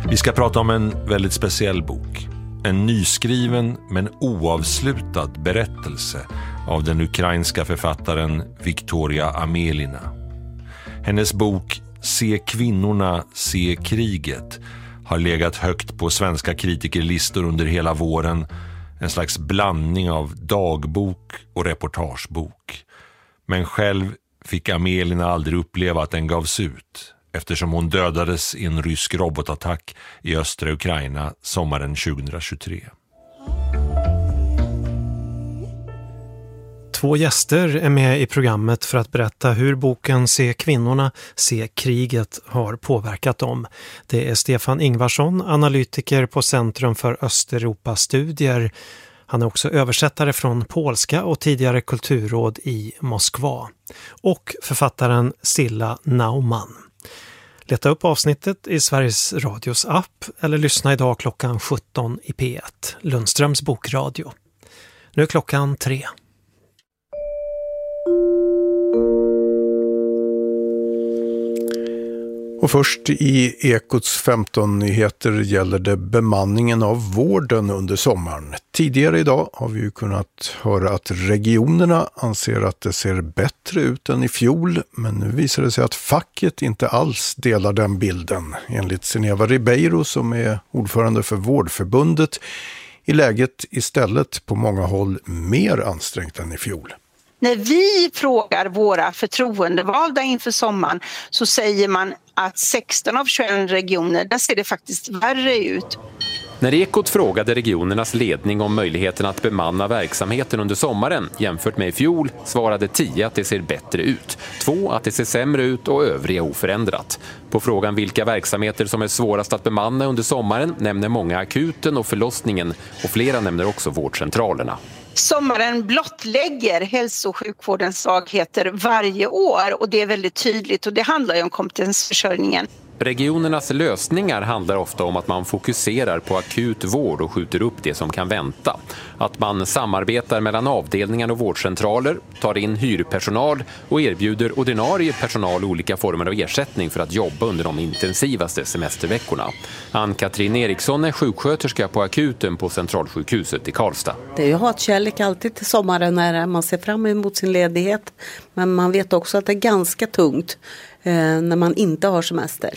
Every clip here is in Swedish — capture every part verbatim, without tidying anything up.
Vi ska prata om en väldigt speciell bok. En nyskriven men oavslutad berättelse av den ukrainska författaren Victoria Amelina. Hennes bok Se kvinnorna, se kriget har legat högt på svenska kritikerlistor under hela våren. En slags blandning av dagbok och reportagebok. Men själv fick Amelina aldrig uppleva att den gavs ut, eftersom hon dödades i en rysk robotattack i östra Ukraina sommaren tjugohundratjugotre. Två gäster är med i programmet för att berätta hur boken Se kvinnorna, se kriget har påverkat dem. Det är Stefan Ingvarsson, analytiker på Centrum för Östeuropa-studier. Han är också översättare från polska och tidigare kulturråd i Moskva. Och författaren Silla Naumann. Leta upp avsnittet i Sveriges Radios app eller lyssna idag klockan sjutton i P ett, Lundströms bokradio. Nu är klockan tre. Och först i Ekots femton-nyheter gäller det bemanningen av vården under sommaren. Tidigare idag har vi ju kunnat höra att regionerna anser att det ser bättre ut än i fjol, men nu visar det sig att facket inte alls delar den bilden. Enligt Sineva Ribeiro, som är ordförande för Vårdförbundet, är läget istället på många håll mer ansträngt än i fjol. När vi frågar våra förtroendevalda inför sommaren så säger man att sexton av tjugoett regioner, där ser det faktiskt värre ut. När Ekot frågade regionernas ledning om möjligheten att bemanna verksamheten under sommaren jämfört med i fjol svarade tio att det ser bättre ut, två att det ser sämre ut och övriga oförändrat. På frågan vilka verksamheter som är svårast att bemanna under sommaren nämner många akuten och förlossningen och flera nämner också vårdcentralerna. Sommaren blottlägger hälso- och sjukvårdens svagheter varje år och det är väldigt tydligt och det handlar ju om kompetensförsörjningen. Regionernas lösningar handlar ofta om att man fokuserar på akut vård och skjuter upp det som kan vänta. Att man samarbetar mellan avdelningar och vårdcentraler, tar in hyrpersonal och erbjuder ordinarie personal olika former av ersättning för att jobba under de intensivaste semesterveckorna. Ann-Katrin Eriksson är sjuksköterska på akuten på Centralsjukhuset i Karlstad. Det är ju hatkärlek alltid till sommaren när man ser fram emot sin ledighet. Men man vet också att det är ganska tungt när man inte har semester.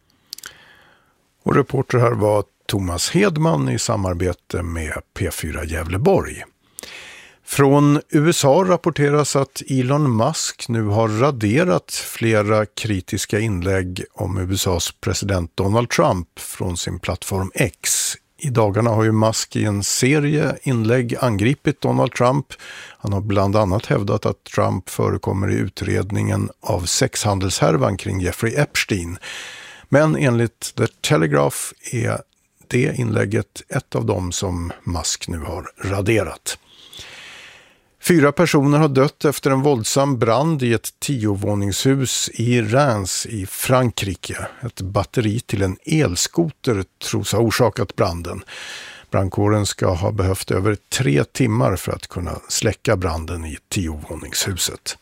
Och reporter här var Thomas Hedman i samarbete med P fyra Gävleborg. Från U S A rapporteras att Elon Musk nu har raderat flera kritiska inlägg om U S A:s president Donald Trump från sin plattform X. I dagarna har ju Musk i en serie inlägg angripit Donald Trump. Han har bland annat hävdat att Trump förekommer i utredningen av sexhandelshärvan kring Jeffrey Epstein. Men enligt The Telegraph är det inlägget ett av dem som Musk nu har raderat. Fyra personer har dött efter en våldsam brand i ett tiovåningshus i Reims i Frankrike. Ett batteri till en elskoter tros ha orsakat branden. Brandkåren ska ha behövt över tre timmar för att kunna släcka branden i tiovåningshuset.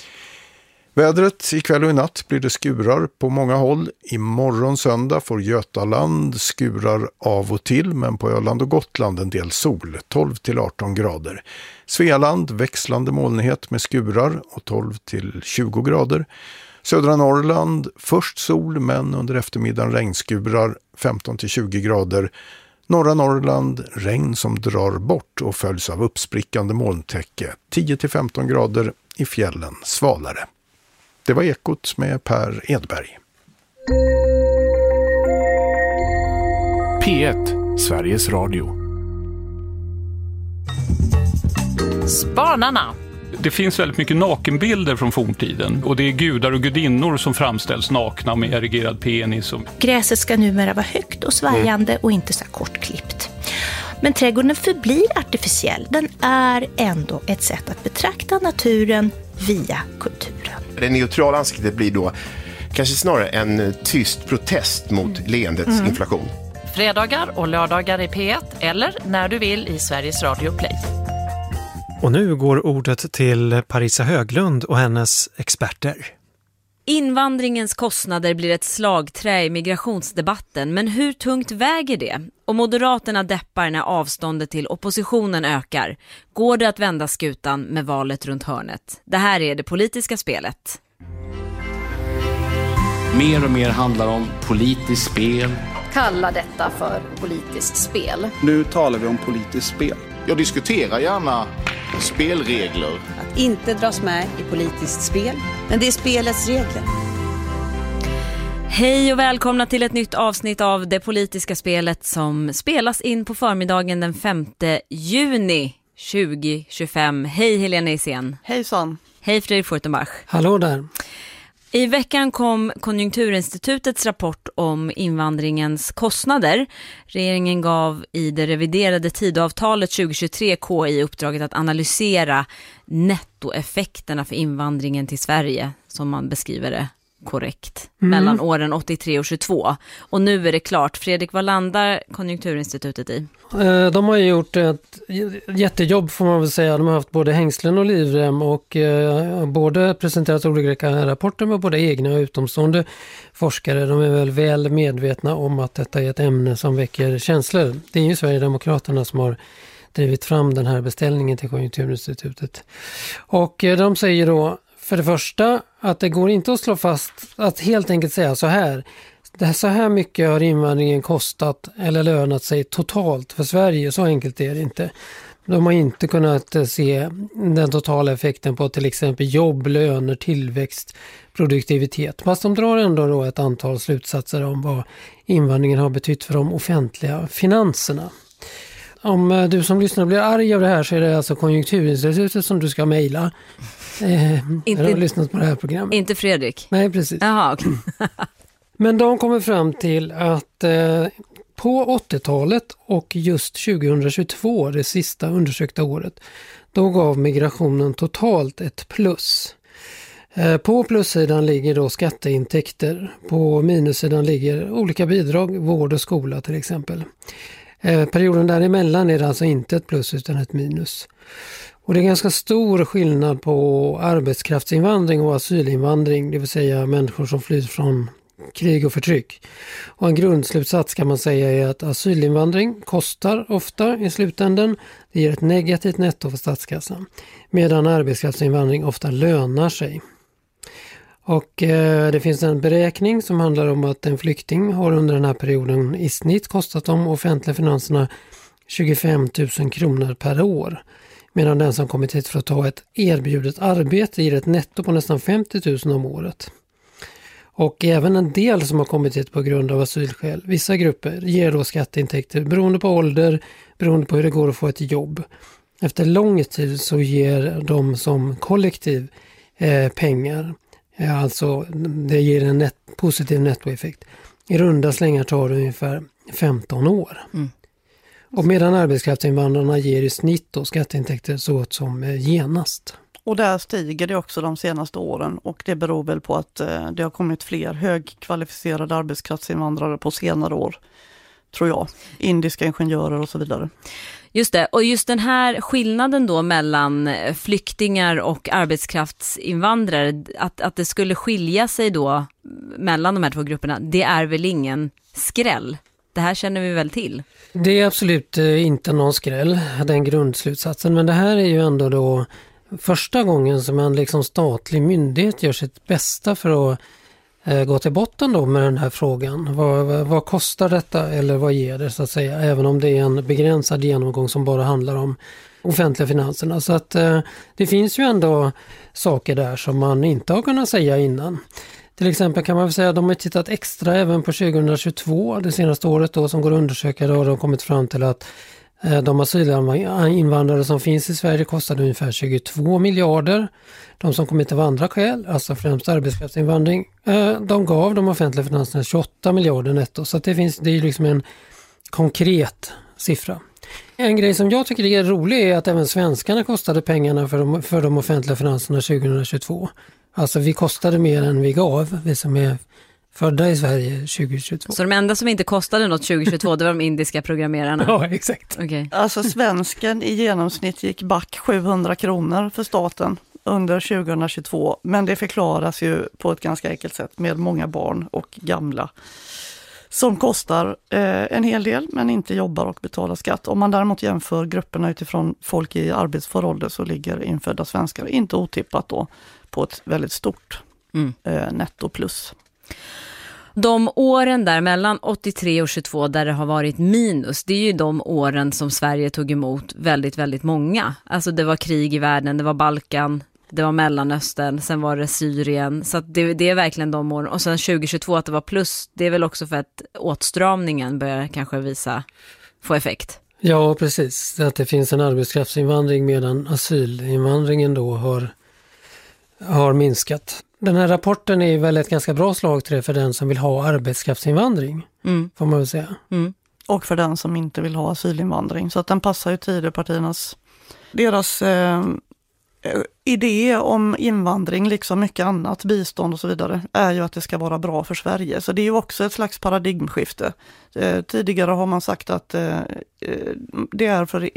Vädret ikväll och i natt blir det skurar på många håll. Imorgon söndag får Götaland skurar av och till, men på Öland och Gotland en del sol, tolv till arton grader. Svealand växlande molnighet med skurar och tolv till tjugo grader. Södra Norrland först sol men under eftermiddagen regnskurar, femton till tjugo grader. Norra Norrland regn som drar bort och följs av uppsprickande molntäcke, tio till femton grader, i fjällen svalare. Det var Ekot med Per Edberg. P ett, Sveriges Radio. Spanarna. Det finns väldigt mycket nakenbilder från forntiden och det är gudar och gudinnor som framställs nakna med erigerad penis. Och... Gräset ska numera vara högt och svajande mm. och inte så kortklippt. Men trädgården förblir artificiell. Den är ändå ett sätt att betrakta naturen via kulturen. Det neutrala ansiktet blir då kanske snarare en tyst protest mot mm. leendets mm. inflation. Fredagar och lördagar i P ett eller när du vill i Sveriges Radio Play. Och nu går ordet till Parisa Höglund och hennes experter. Invandringens kostnader blir ett slagträ i migrationsdebatten, men hur tungt väger det? Och Moderaterna deppar när avståndet till oppositionen ökar. Går det att vända skutan med valet runt hörnet? Det här är det politiska spelet. Mer och mer handlar om politiskt spel. Kalla detta för politiskt spel. Nu talar vi om politiskt spel. Jag diskuterar gärna spelregler. Att inte dras med i politiskt spel, men det är spelets regler. Hej och välkomna till ett nytt avsnitt av Det politiska spelet som spelas in på förmiddagen den femte juni tjugohundratjugofem. Hej Helena Isén. Hejsan. Hej Fredrik Furtenbach. Hallå där. I veckan kom Konjunkturinstitutets rapport om invandringens kostnader. Regeringen gav i det reviderade tidavtalet tjugohundratjugotre K I uppdraget att analysera nettoeffekterna för invandringen till Sverige, som man beskriver det korrekt, mm. mellan åren åttiotre och tjugotvå. Och nu är det klart. Fredrik, vad landar Konjunkturinstitutet i? De har gjort ett jättejobb får man väl säga. De har haft både hängslen och livrem och eh, både presenterat olika rapporter med både egna och utomstående forskare. De är väl väl medvetna om att detta är ett ämne som väcker känslor. Det är ju Sverigedemokraterna som har drivit fram den här beställningen till Konjunkturinstitutet. Och eh, de säger då för det första att det går inte att slå fast, att helt enkelt säga så här. Det här så här mycket har invandringen kostat eller lönat sig totalt för Sverige. Så enkelt är det inte. De har inte kunnat se den totala effekten på till exempel jobb, löner, tillväxt, produktivitet. Fast de drar ändå då ett antal slutsatser om vad invandringen har betytt för de offentliga finanserna. Om du som lyssnar blir arg av det här så är det alltså Konjunkturinstitutet som du ska mejla. Eh, inte, jag har lyssnat på det här programmet. Inte Fredrik? Nej, precis. Jaha, okej. Men de kommer fram till att eh, på åttiotalet och just tjugohundratjugotvå, det sista undersökta året, då gav migrationen totalt ett plus. Eh, på plussidan ligger då skatteintäkter, på minussidan ligger olika bidrag, vård och skola till exempel. Eh, perioden däremellan är det alltså inte ett plus utan ett minus. Och det är ganska stor skillnad på arbetskraftsinvandring och asylinvandring, det vill säga människor som flyr från krig och förtryck. Och en grundslutsats kan man säga är att asylinvandring kostar ofta i slutändan. Det ger ett negativt netto för statskassan. Medan arbetskraftsinvandring ofta lönar sig. Och eh, det finns en beräkning som handlar om att en flykting har under den här perioden i snitt kostat de offentliga finanserna tjugofem tusen kronor per år. Medan den som kommit hit för att ta ett erbjudet arbete ger ett netto på nästan femtio tusen om året. Och även en del som har kommit hit på grund av asylskäl, vissa grupper, ger då skatteintäkter beroende på ålder, beroende på hur det går att få ett jobb. Efter lång tid så ger de som kollektiv eh, pengar, eh, alltså det ger en net, positiv nettoeffekt. I runda slängar tar det ungefär femton år. Mm. Och medan arbetskraftsinvandrarna ger i snitt då skatteintäkter så åt som eh, genast. Och där stiger det också de senaste åren och det beror väl på att eh, det har kommit fler högkvalificerade arbetskraftsinvandrare på senare år, tror jag. Indiska ingenjörer och så vidare. Just det, och just den här skillnaden då mellan flyktingar och arbetskraftsinvandrare, att, att det skulle skilja sig då mellan de här två grupperna, det är väl ingen skräll? Det här känner vi väl till? Det är absolut inte någon skräll, den grundslutsatsen, men det här är ju ändå då första gången som en liksom statlig myndighet gör sitt bästa för att eh, gå till botten då med den här frågan. Vad, vad, vad kostar detta eller vad ger det så att säga? Även om det är en begränsad genomgång som bara handlar om offentliga finanserna. Så att eh, det finns ju ändå saker där som man inte har kunnat säga innan. Till exempel kan man väl säga att de har tittat extra även på tjugohundratjugotvå, det senaste året då som går att undersöka. Då har de kommit fram till att de asylinvandrare som finns i Sverige kostade ungefär tjugotvå miljarder. De som kommit av andra skäl, alltså främst arbetskraftsinvandring, de gav de offentliga finanserna tjugoåtta miljarder netto. Så att det, finns, det är liksom en konkret siffra. En grej som jag tycker är rolig är att även svenskarna kostade pengarna för de, för de offentliga finanserna tjugohundratjugotvå. Alltså vi kostade mer än vi gav, vi som är födda i Sverige tjugohundratjugotvå. Så de enda som inte kostade något tjugohundratjugotvå, det var de indiska programmerarna? Ja, exakt. Okay. Alltså svensken i genomsnitt gick back sjuhundra kronor för staten under tjugohundratjugotvå, men det förklaras ju på ett ganska enkelt sätt med många barn och gamla som kostar eh, en hel del men inte jobbar och betalar skatt. Om man däremot jämför grupperna utifrån folk i arbetsför ålder så ligger infödda svenskar inte otippat då på ett väldigt stort mm. eh, netto plus. De åren där mellan åttiotre och tjugotvå där det har varit minus, det är ju de åren som Sverige tog emot väldigt, väldigt många. Alltså det var krig i världen, det var Balkan, det var Mellanöstern, sen var det Syrien. Så att det, det är verkligen de åren. Och sen tjugohundratjugotvå att det var plus, det är väl också för att åtstramningen börjar kanske visa, få effekt. Ja, precis. Att det finns en arbetskraftsinvandring medan asylinvandringen då har, har minskat. Den här rapporten är väl ett ganska bra slagträ för den som vill ha arbetskraftsinvandring, mm. får man väl säga. Mm. Och för den som inte vill ha asylinvandring. Så att den passar ju Tidöpartiernas, deras eh, idé om invandring, liksom mycket annat, bistånd och så vidare, är ju att det ska vara bra för Sverige. Så det är ju också ett slags paradigmskifte. Eh, tidigare har man sagt att eh, det är för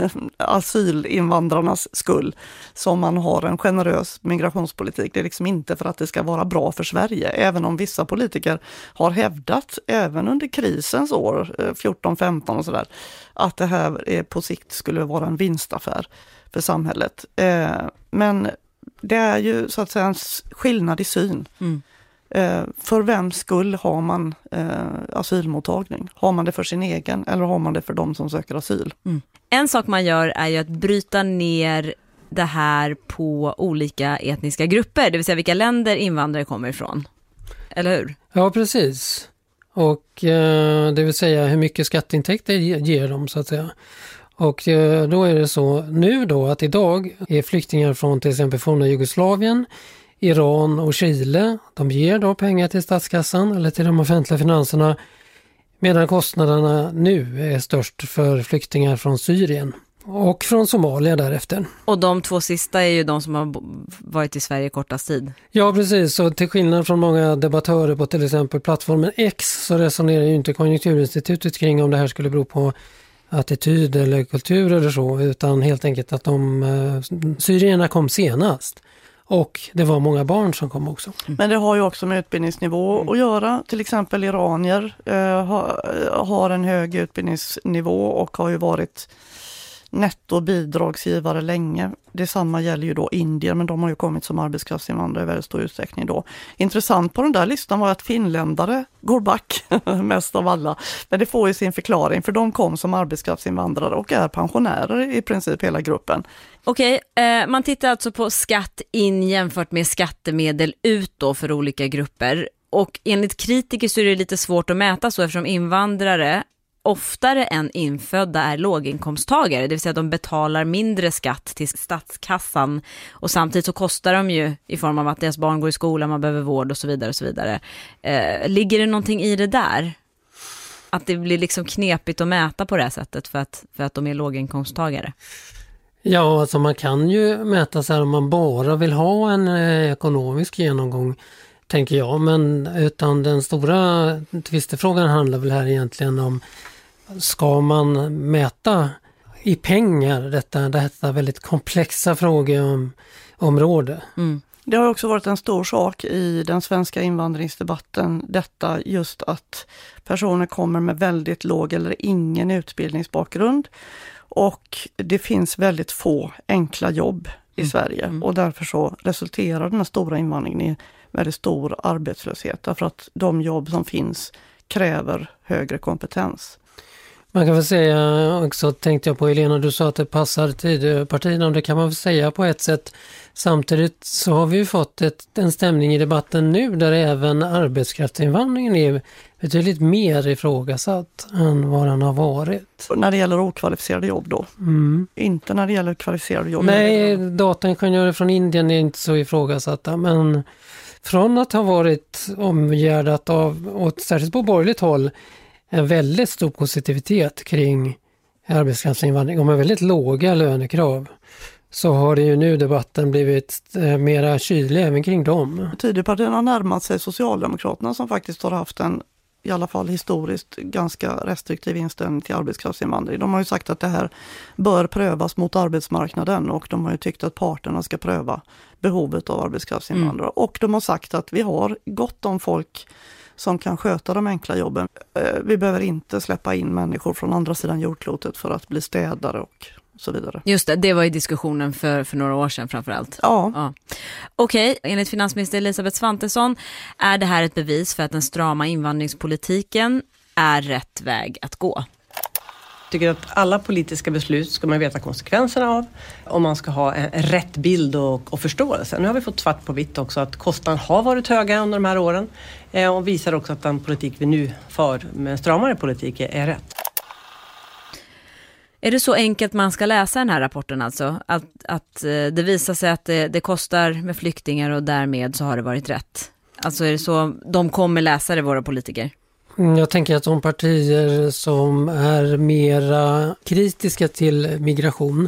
asylinvandrarnas skull som man har en generös migrationspolitik. Det är liksom inte för att det ska vara bra för Sverige. Även om vissa politiker har hävdat, även under krisens år, fjorton femton och sådär, att det här är, på sikt skulle vara en vinstaffär för samhället. Eh, men det är ju så att säga en skillnad i syn. Mm. Eh, för vem skull har man eh, asylmottagning? Har man det för sin egen eller har man det för de som söker asyl? Mm. En sak man gör är ju att bryta ner det här på olika etniska grupper, det vill säga vilka länder invandrare kommer ifrån. Eller hur? Ja, precis. Och eh, det vill säga hur mycket skatteintäkter ger dem så att säga. Och då är det så nu då att idag är flyktingar från till exempel forna Jugoslavien, Iran och Chile. De ger då pengar till statskassan eller till de offentliga finanserna, medan kostnaderna nu är störst för flyktingar från Syrien och från Somalia därefter. Och de två sista är ju de som har varit i Sverige kortast tid. Ja, precis. Så till skillnad från många debattörer på till exempel plattformen X så resonerar ju inte Konjunkturinstitutet kring om det här skulle bero på attityd eller kultur eller så, utan helt enkelt att de eh, syrierna kom senast och det var många barn som kom också. Mm. Men det har ju också med utbildningsnivå mm. att göra. Till exempel iranier eh, har, har en hög utbildningsnivå och har ju varit nettobidragsgivare länge. Detsamma gäller ju då Indier, men de har ju kommit som arbetskraftsinvandrare i väldigt stor utsträckning då. Intressant på den där listan var att finländare går back mest av alla. Men det får ju sin förklaring, för de kom som arbetskraftsinvandrare och är pensionärer i princip hela gruppen. Okej, eh, man tittar alltså på skatt in jämfört med skattemedel ut då för olika grupper. Och enligt kritiker så är det lite svårt att mäta så eftersom invandrare oftare än infödda är låginkomsttagare, det vill säga att de betalar mindre skatt till statskassan och samtidigt så kostar de ju i form av att deras barn går i skolan, man behöver vård och så vidare och så vidare. Eh, ligger det någonting i det där? Att det blir liksom knepigt att mäta på det här sättet för att, för att de är låginkomsttagare? Ja, alltså man kan ju mäta så här om man bara vill ha en eh, ekonomisk genomgång, tänker jag, men utan den stora tvistefrågan handlar väl här egentligen om, ska man mäta i pengar detta, detta väldigt komplexa frågeområde? Mm. Det har också varit en stor sak i den svenska invandringsdebatten, detta just att personer kommer med väldigt låg eller ingen utbildningsbakgrund och det finns väldigt få enkla jobb i mm. Sverige mm. och därför så resulterar den här stora invandringen i väldigt stor arbetslöshet därför att de jobb som finns kräver högre kompetens. Man kan väl säga också, tänkte jag på Helena, du sa att det passar Tidöpartierna och det kan man väl säga på ett sätt. Samtidigt så har vi ju fått ett, en stämning i debatten nu där även arbetskraftsinvandringen är betydligt mer ifrågasatt än vad den har varit. När det gäller okvalificerade jobb då? Mm. Inte när det gäller kvalificerade jobb? Nej, dataingenjörer från Indien är inte så ifrågasatta, men från att ha varit omgärdat av, och särskilt på borgerligt håll, en väldigt stor positivitet kring arbetskraftsinvandring och med väldigt låga lönekrav, så har det ju nu debatten blivit eh, mera kylig även kring dem. Tidöpartierna har närmat sig Socialdemokraterna som faktiskt har haft en i alla fall historiskt ganska restriktiv inställning till arbetskraftsinvandring. De har ju sagt att det här bör prövas mot arbetsmarknaden och de har ju tyckt att parterna ska pröva behovet av arbetskraftsinvandrare. Mm. Och de har sagt att vi har gott om folk som kan sköta de enkla jobben. Vi behöver inte släppa in människor från andra sidan jordklotet för att bli städare och så vidare. Just det, det var ju diskussionen för, för några år sedan framförallt. Ja. ja. Okej, enligt finansminister Elisabeth Svantesson är det här ett bevis för att den strama invandringspolitiken är rätt väg att gå. Jag tycker att alla politiska beslut ska man veta konsekvenserna av om man ska ha en rätt bild och, och förståelse. Nu har vi fått svart på vitt också att kostnaderna har varit höga under de här åren eh, och visar också att den politik vi nu för med en stramare politik är rätt. Är det så enkelt man ska läsa den här rapporten alltså? Att, att det visar sig att det, det kostar med flyktingar och därmed så har det varit rätt? Alltså är det så de kommer läsa det, våra politiker? Jag tänker att de partier som är mera kritiska till migration,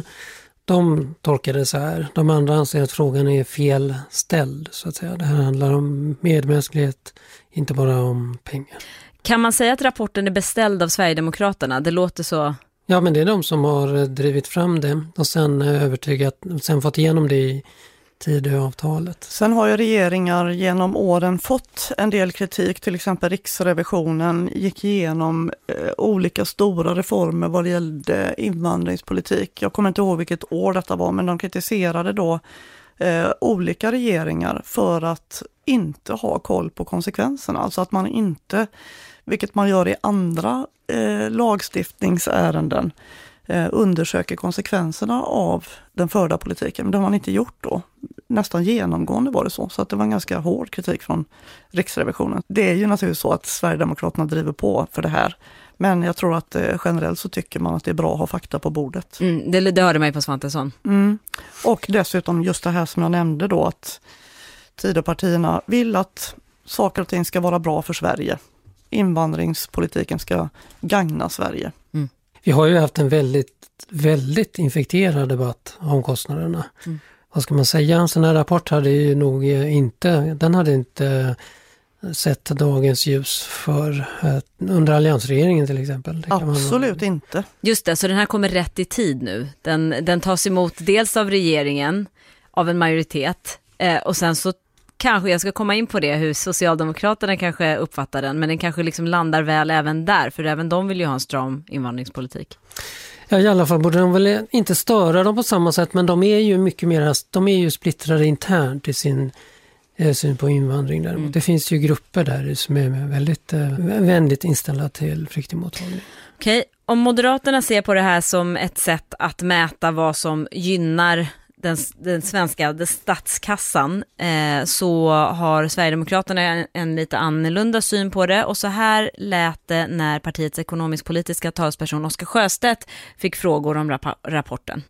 de tolkar det så här. De andra anser att frågan är fel ställd så att säga. Det här handlar om medmänsklighet, inte bara om pengar. Kan man säga att rapporten är beställd av Sverigedemokraterna? Det låter så... Ja, men det är de som har drivit fram det och sen övertygat, sen fått igenom det i Tidöavtalet. Sen har ju regeringar genom åren fått en del kritik, till exempel Riksrevisionen gick igenom eh, olika stora reformer vad det gällde invandringspolitik. Jag kommer inte ihåg vilket år detta var, men de kritiserade då eh, olika regeringar för att inte ha koll på konsekvenserna. Alltså att man inte, vilket man gör i andra eh, lagstiftningsärenden, eh, undersöker konsekvenserna av den förda politiken. Men det har man inte gjort då. Nästan genomgående var det så. Så att det var en ganska hård kritik från Riksrevisionen. Det är ju naturligtvis så att Sverigedemokraterna driver på för det här. Men jag tror att eh, generellt så tycker man att det är bra att ha fakta på bordet. Mm, det, det hörde mig på Svantesson. Mm. Och dessutom just det här som jag nämnde då, att Tidöpartierna vill att saker och ting ska vara bra för Sverige. Invandringspolitiken ska gagna Sverige. Mm. Vi har ju haft en väldigt, väldigt infekterad debatt om kostnaderna. Mm. Vad ska man säga? En sån här rapport hade ju nog inte, den hade inte sett dagens ljus för under alliansregeringen till exempel. Det kan Absolut man... inte. Just det, så den här kommer rätt i tid nu. Den, den tas emot dels av regeringen, av en majoritet eh, och sen så kanske jag ska komma in på det, hur Socialdemokraterna kanske uppfattar den, men den kanske liksom landar väl även där, för även de vill ju ha en stram invandringspolitik. Ja, i alla fall borde de väl inte störa dem på samma sätt, men de är ju mycket mer, de är ju splittrade internt i sin eh, syn på invandring däremot. Mm. Det finns ju grupper där som är väldigt eh, vänligt inställda till flyktingmottagning. Okej, om Moderaterna ser på det här som ett sätt att mäta vad som gynnar Den, den svenska den statskassan eh, så har Sverigedemokraterna en, en lite annorlunda syn på det, och så här lät det när partiets ekonomisk-politiska talsperson Oskar Sjöstedt fick frågor om rap- rapporten.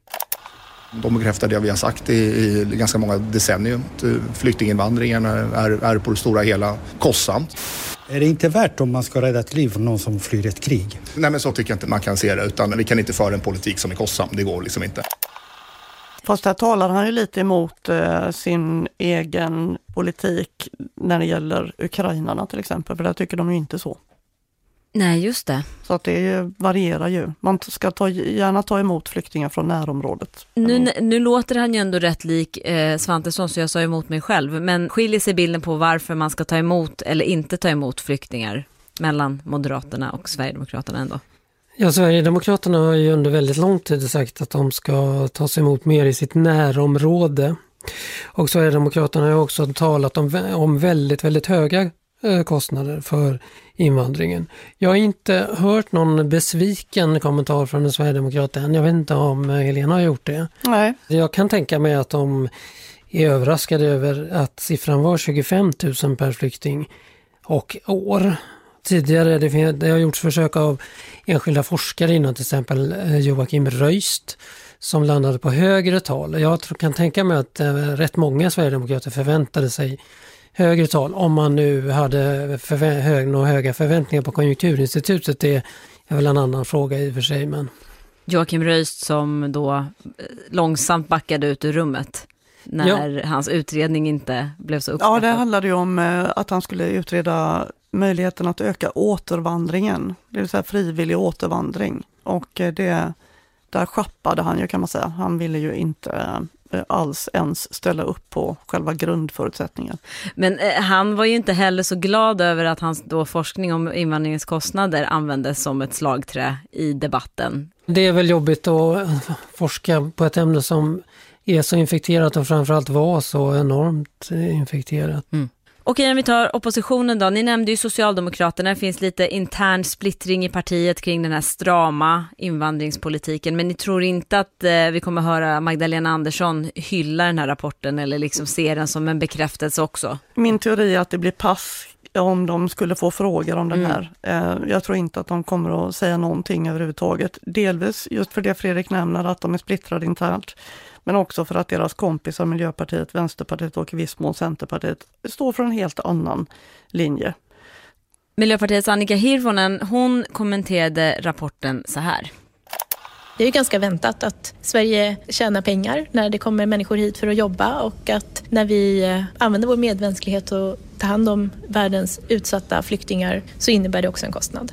De bekräftar det vi har sagt i, i ganska många decennier. Flyktinginvandringen är, är på det stora hela kostsamt. Är det inte värt om man ska rädda ett liv för någon som flyr ett krig? Nej, men så tycker jag inte man kan se det, utan vi kan inte föra en politik som är kostsam. Det går liksom inte. Fast här talar han ju lite emot eh, sin egen politik när det gäller ukrainarna till exempel, för där tycker de ju inte så. Nej, just det. Så att det ju, varierar ju. Man ska ta, gärna ta emot flyktingar från närområdet. Nu, nu låter han ju ändå rätt lik eh, Svantesson, så jag sa emot mig själv. Men skiljer sig bilden på varför man ska ta emot eller inte ta emot flyktingar mellan Moderaterna och Sverigedemokraterna ändå? Ja, Sverigedemokraterna har ju under väldigt lång tid sagt att de ska ta sig emot mer i sitt närområde. Och Sverigedemokraterna har också talat om, om väldigt, väldigt höga eh, kostnader för invandringen. Jag har inte hört någon besviken kommentar från en sverigedemokrat än. Jag vet inte om Helena har gjort det. Nej. Jag kan tänka mig att de är överraskade över att siffran var tjugofem tusen per flykting och år. Tidigare det, det har gjorts försök av enskilda forskare innan, till exempel Joakim Röist, som landade på högre tal. Jag tror, kan tänka mig att eh, rätt många sverigedemokrater förväntade sig högre tal om man nu hade förvä- hög, några höga förväntningar på Konjunkturinstitutet. Det är väl en annan fråga i och för sig. Men... Joakim Röist som då långsamt backade ut ur rummet när ja. hans utredning inte blev så uppskattad. Ja, det handlade ju om att han skulle utreda möjligheten att öka återvandringen, det vill säga frivillig återvandring. Och det, där schappade han ju, kan man säga. Han ville ju inte alls ens ställa upp på själva grundförutsättningen. Men eh, han var ju inte heller så glad över att hans då forskning om invandringens kostnader användes som ett slagträ i debatten. Det är väl jobbigt att forska på ett ämne som är så infekterat och framförallt var så enormt infekterat. Mm. Okej, när vi tar oppositionen då. Ni nämnde ju Socialdemokraterna. Det finns lite intern splittring i partiet kring den här strama invandringspolitiken. Men ni tror inte att eh, vi kommer höra Magdalena Andersson hylla den här rapporten eller liksom se den som en bekräftelse också? Min teori är att det blir pass om de skulle få frågor om den här. Mm. Jag tror inte att de kommer att säga någonting överhuvudtaget. Delvis just för det Fredrik nämner, att de är splittrade internt. Men också för att deras kompisar, Miljöpartiet, Vänsterpartiet och i viss mån Centerpartiet, står för en helt annan linje. Miljöpartiets Annika Hirvonen, hon kommenterade rapporten så här. Det är ju ganska väntat att Sverige tjänar pengar när det kommer människor hit för att jobba, och att när vi använder vår medmänsklighet och tar hand om världens utsatta flyktingar så innebär det också en kostnad.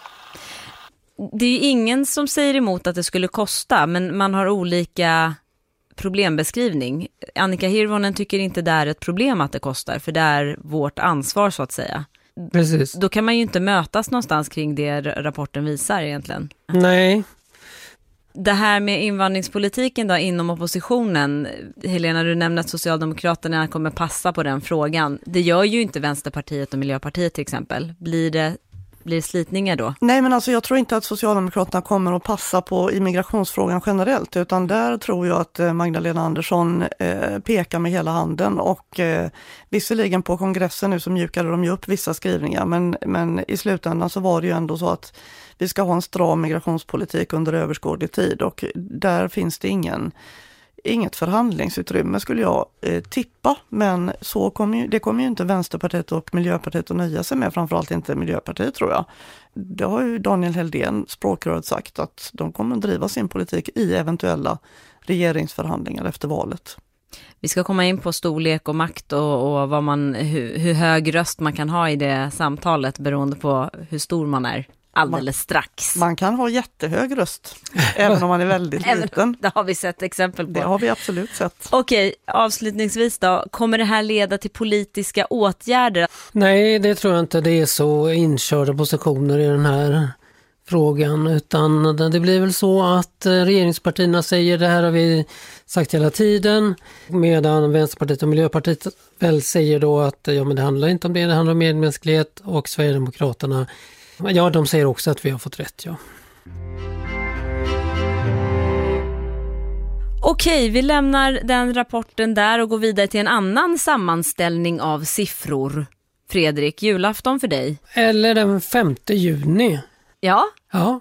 Det är ju ingen som säger emot att det skulle kosta, men man har olika problembeskrivning. Annika Hirvonen tycker inte det är ett problem att det kostar, för det är vårt ansvar så att säga. Precis. Då kan man ju inte mötas någonstans kring det rapporten visar egentligen. Nej. Det här med invandringspolitiken då inom oppositionen, Helena, du nämnde att Socialdemokraterna kommer passa på den frågan. Det gör ju inte Vänsterpartiet och Miljöpartiet till exempel. Blir det Blir det slitningar då? Nej, men alltså jag tror inte att Socialdemokraterna kommer att passa på immigrationsfrågan generellt, utan där tror jag att Magdalena Andersson eh, pekar med hela handen, och eh, visserligen på kongressen nu så mjukade de ju upp vissa skrivningar, men, men i slutändan så var det ju ändå så att vi ska ha en stram migrationspolitik under överskådlig tid, och där finns det ingen inget förhandlingsutrymme skulle jag eh, tippa, men så kommer ju, det kommer ju inte Vänsterpartiet och Miljöpartiet att nöja sig med, framförallt inte Miljöpartiet tror jag. Det har ju Daniel Heldén, språkröret, sagt att de kommer att driva sin politik i eventuella regeringsförhandlingar efter valet. Vi ska komma in på storlek och makt och, och vad man, hur, hur hög röst man kan ha i det samtalet beroende på hur stor man är. Alldeles strax. Man kan ha jättehög röst, även om man är väldigt liten. Det har vi sett exempel på. Det har vi absolut sett. Okej, avslutningsvis då. Kommer det här leda till politiska åtgärder? Nej, det tror jag inte. Det är så inkörda positioner i den här frågan. Utan det blir väl så att regeringspartierna säger det här har vi sagt hela tiden. Medan Vänsterpartiet och Miljöpartiet väl säger då att ja, men det handlar inte om det. Det handlar om medmänsklighet, och Sverigedemokraterna, ja, de säger också att vi har fått rätt, ja. Okej, vi lämnar den rapporten där och går vidare till en annan sammanställning av siffror. Fredrik, julafton för dig? Eller den femte juni. Ja? Ja.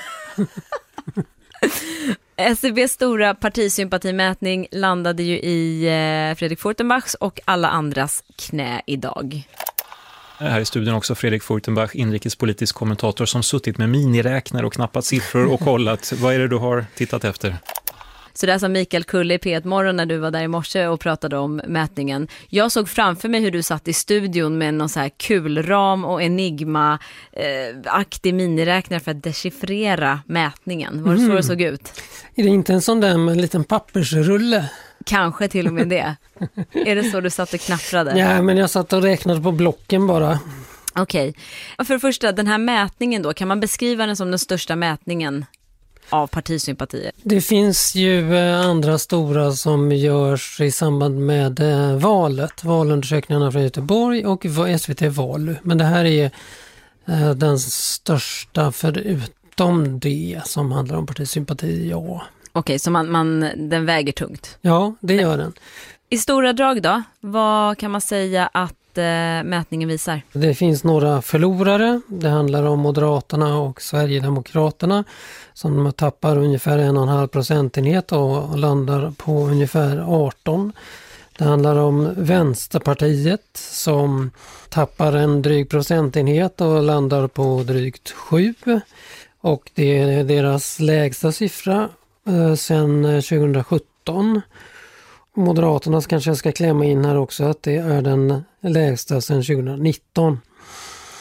S C B:s stora partisympatimätning landade ju i Fredrik Furtenbachs och alla andras knä idag. Här i studion också Fredrik Furtenbach, inrikespolitisk kommentator som suttit med miniräknare och knappat siffror och kollat. Vad är det du har tittat efter? Så det är som Mikael Kulle i P ett Morgon när du var där i morse och pratade om mätningen. Jag såg framför mig hur du satt i studion med någon så här kulram och enigma-aktig eh, miniräknare för att dechiffrera mätningen. Var det så det såg ut? Är det inte en sån där med en liten pappersrulle? Kanske till och med det. Är det så du satt och knapprade? Ja, men jag satt och räknade på blocken bara. Okej. Okay. För det första, den här mätningen då, kan man beskriva den som den största mätningen av partisympatier? Det finns ju andra stora som görs i samband med valet. Valundersökningarna från Göteborg och S V T Valu. Men det här är den största förutom det som handlar om partisympati, ja. Okej, så man, man, den väger tungt? Ja, det gör den. I stora drag då, vad kan man säga att eh, mätningen visar? Det finns några förlorare. Det handlar om Moderaterna och Sverigedemokraterna som tappar ungefär en och en halv procentenhet och landar på ungefär arton. Det handlar om Vänsterpartiet som tappar en dryg procentenhet och landar på drygt sju. Och det är deras lägsta siffra sedan tjugohundrasjutton. Moderaternas kanske jag ska klämma in här också att det är den lägsta sedan tjugohundranitton.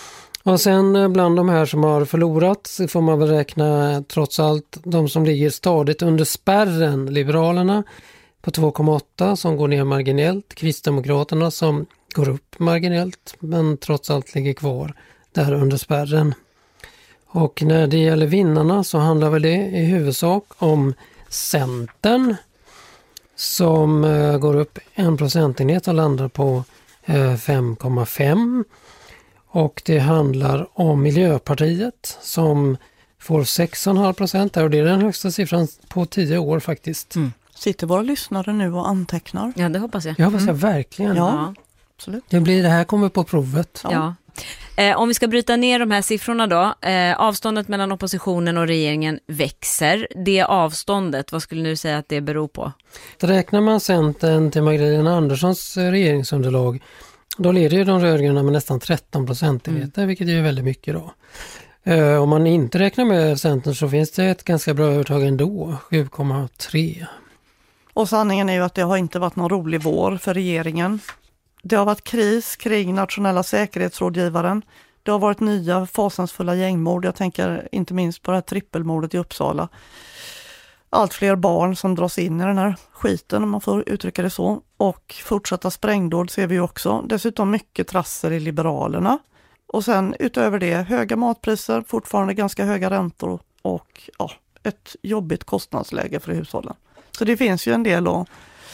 Och sen bland de här som har förlorat så får man väl räkna trots allt de som ligger stadigt under spärren. Liberalerna på två komma åtta som går ner marginellt. Kristdemokraterna som går upp marginellt men trots allt ligger kvar där under spärren. Och när det gäller vinnarna så handlar väl det i huvudsak om Centern som uh, går upp en procentenhet och landar på uh, fem komma fem. Och det handlar om Miljöpartiet som får sex komma fem procent där och det är den högsta siffran på tio år faktiskt. Mm. Sitter våra lyssnare nu och antecknar? Ja, det hoppas jag. Jag hoppas mm. jag verkligen. Ja, absolut. Det, blir, det här kommer på provet. Ja. ja. Eh, om vi ska bryta ner de här siffrorna då. Eh, avståndet mellan oppositionen och regeringen växer. Det avståndet, vad skulle du säga att det beror på? Räknar man Centern till Magdalena Anderssons regeringsunderlag då leder ju de rödgröna med nästan tretton procentenheter mm. vilket är väldigt mycket då. Eh, om man inte räknar med Centern så finns det ett ganska bra övertag ändå, sju komma tre. Och sanningen är ju att det har inte varit någon rolig vår för regeringen. Det har varit kris kring nationella säkerhetsrådgivaren. Det har varit nya fasansfulla gängmord. Jag tänker inte minst på det här trippelmordet i Uppsala. Allt fler barn som dras in i den här skiten om man får uttrycka det så. Och fortsatta sprängdåd ser vi också. Dessutom mycket trassel i Liberalerna. Och sen utöver det höga matpriser, fortfarande ganska höga räntor och ja, ett jobbigt kostnadsläge för hushållen. Så det finns ju en del att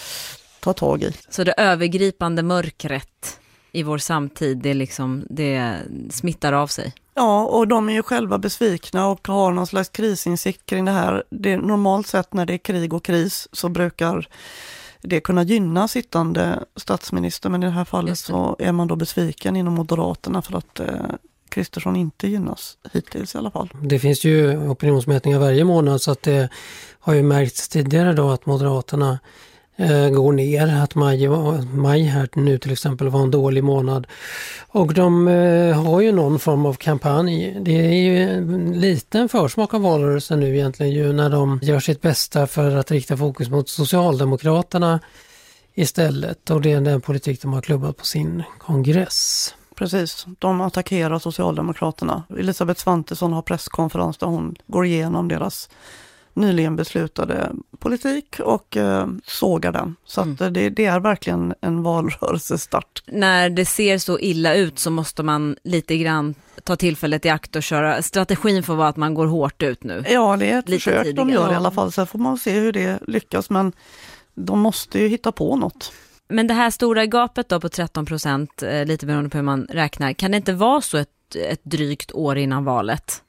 ta tag i. Så det övergripande mörkret i vår samtid, det, liksom, det smittar av sig? Ja, och de är ju själva besvikna och har någon slags krisinsikt kring det här. Det är normalt sett när det är krig och kris så brukar det kunna gynna sittande statsminister, men i det här fallet så är man då besviken inom Moderaterna för att eh, Kristersson inte gynnas hittills i alla fall. Det finns ju opinionsmätningar varje månad så att det har ju märkts tidigare då att Moderaterna eh, går ner, att maj, maj här nu till exempel var en dålig månad. Och de eh, har ju någon form av kampanj. Det är ju en liten försmak av valrörelsen nu egentligen ju när de gör sitt bästa för att rikta fokus mot Socialdemokraterna istället. Och det är den politik de har klubbat på sin kongress. Precis, de attackerar Socialdemokraterna. Elisabeth Svantesson har presskonferens där hon går igenom deras nyligen beslutade politik och eh, sågar den. Så att mm. det, det är verkligen en valrörelsestart. När det ser så illa ut så måste man lite grann ta tillfället i akt och köra. Strategin får vara att man går hårt ut nu. Ja, det är ett lite försök tidigare. De gör i alla fall. Sen får man se hur det lyckas, men de måste ju hitta på något. Men det här stora gapet då på tretton procent, eh, lite beroende på hur man räknar, kan det inte vara så ett, ett drygt år innan valet?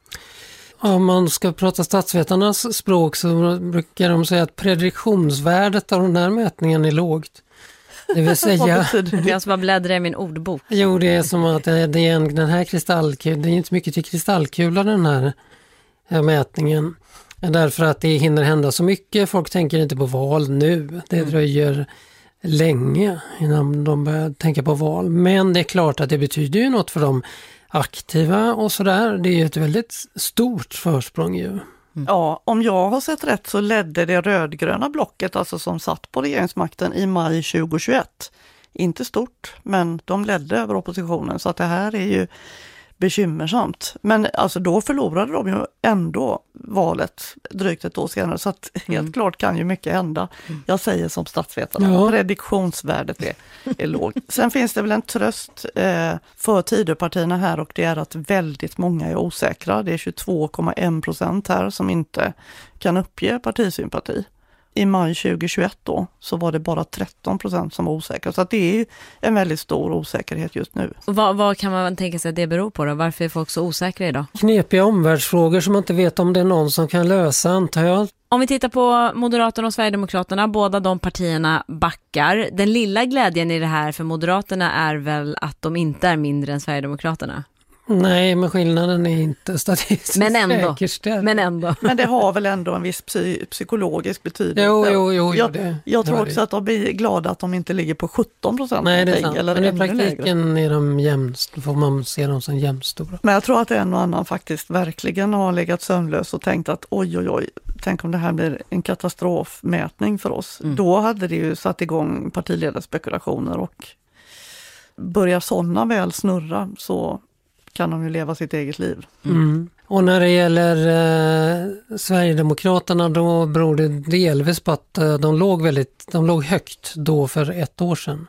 Om man ska prata statsvetarnas språk så brukar de säga att prediktionsvärdet av den här mätningen är lågt. Det vill säga... Jag ska bara bläddra i min ordbok. Jo, det är som att det är en, den här kristallkulan, det är inte mycket till kristallkula den här, här mätningen. Därför att det hinner hända så mycket. Folk tänker inte på val nu. Det mm. dröjer länge innan de börjar tänka på val. Men det är klart att det betyder ju något för dem aktiva och sådär. Det är ju ett väldigt stort försprång ju. Mm. Ja, om jag har sett rätt så ledde det rödgröna blocket, alltså som satt på regeringsmakten i maj tjugohundratjugoett. Inte stort, men de ledde över oppositionen, så att det här är ju bekymmersamt. Men alltså då förlorade de ju ändå valet drygt ett år senare, så att helt mm. klart kan ju mycket hända. Mm. Jag säger som statsvetare, ja. Prediktionsvärdet är, är lågt. Sen finns det väl en tröst eh, för Tidöpartierna här, och det är att väldigt många är osäkra. Det är tjugotvå komma en procent här som inte kan uppge partisympati. I maj tjugohundratjugoett då så var det bara tretton procent som var osäkra. Så att det är ju en väldigt stor osäkerhet just nu. Vad, vad kan man tänka sig att det beror på då? Varför är folk så osäkra idag? Knepiga omvärldsfrågor som man inte vet om det är någon som kan lösa, antar jag. Om vi tittar på Moderaterna och Sverigedemokraterna, båda de partierna backar. Den lilla glädjen i det här för Moderaterna är väl att de inte är mindre än Sverigedemokraterna? Nej, men skillnaden är inte statistiskt men ändå, säkerställd. Men ändå. Men det har väl ändå en viss psy- psykologisk betydelse. Jo, jo, jo. Jag, det, jag tror det också det. Att de blir glada att de inte ligger på sjutton procent. Nej, det är sant. Eller men i praktiken lägre. Är de jämst, får man se dem som jämstora. Men jag tror att en och annan faktiskt verkligen har legat sömnlös och tänkt att oj, oj, oj, tänk om det här blir en katastrofmätning för oss. Mm. Då hade det ju satt igång partiledarspekulationer, och börjar sådana väl snurra så kan de ju leva sitt eget liv. Mm. Och när det gäller eh, Sverigedemokraterna, då beror det delvis på att eh, de låg väldigt, de låg högt då för ett år sedan.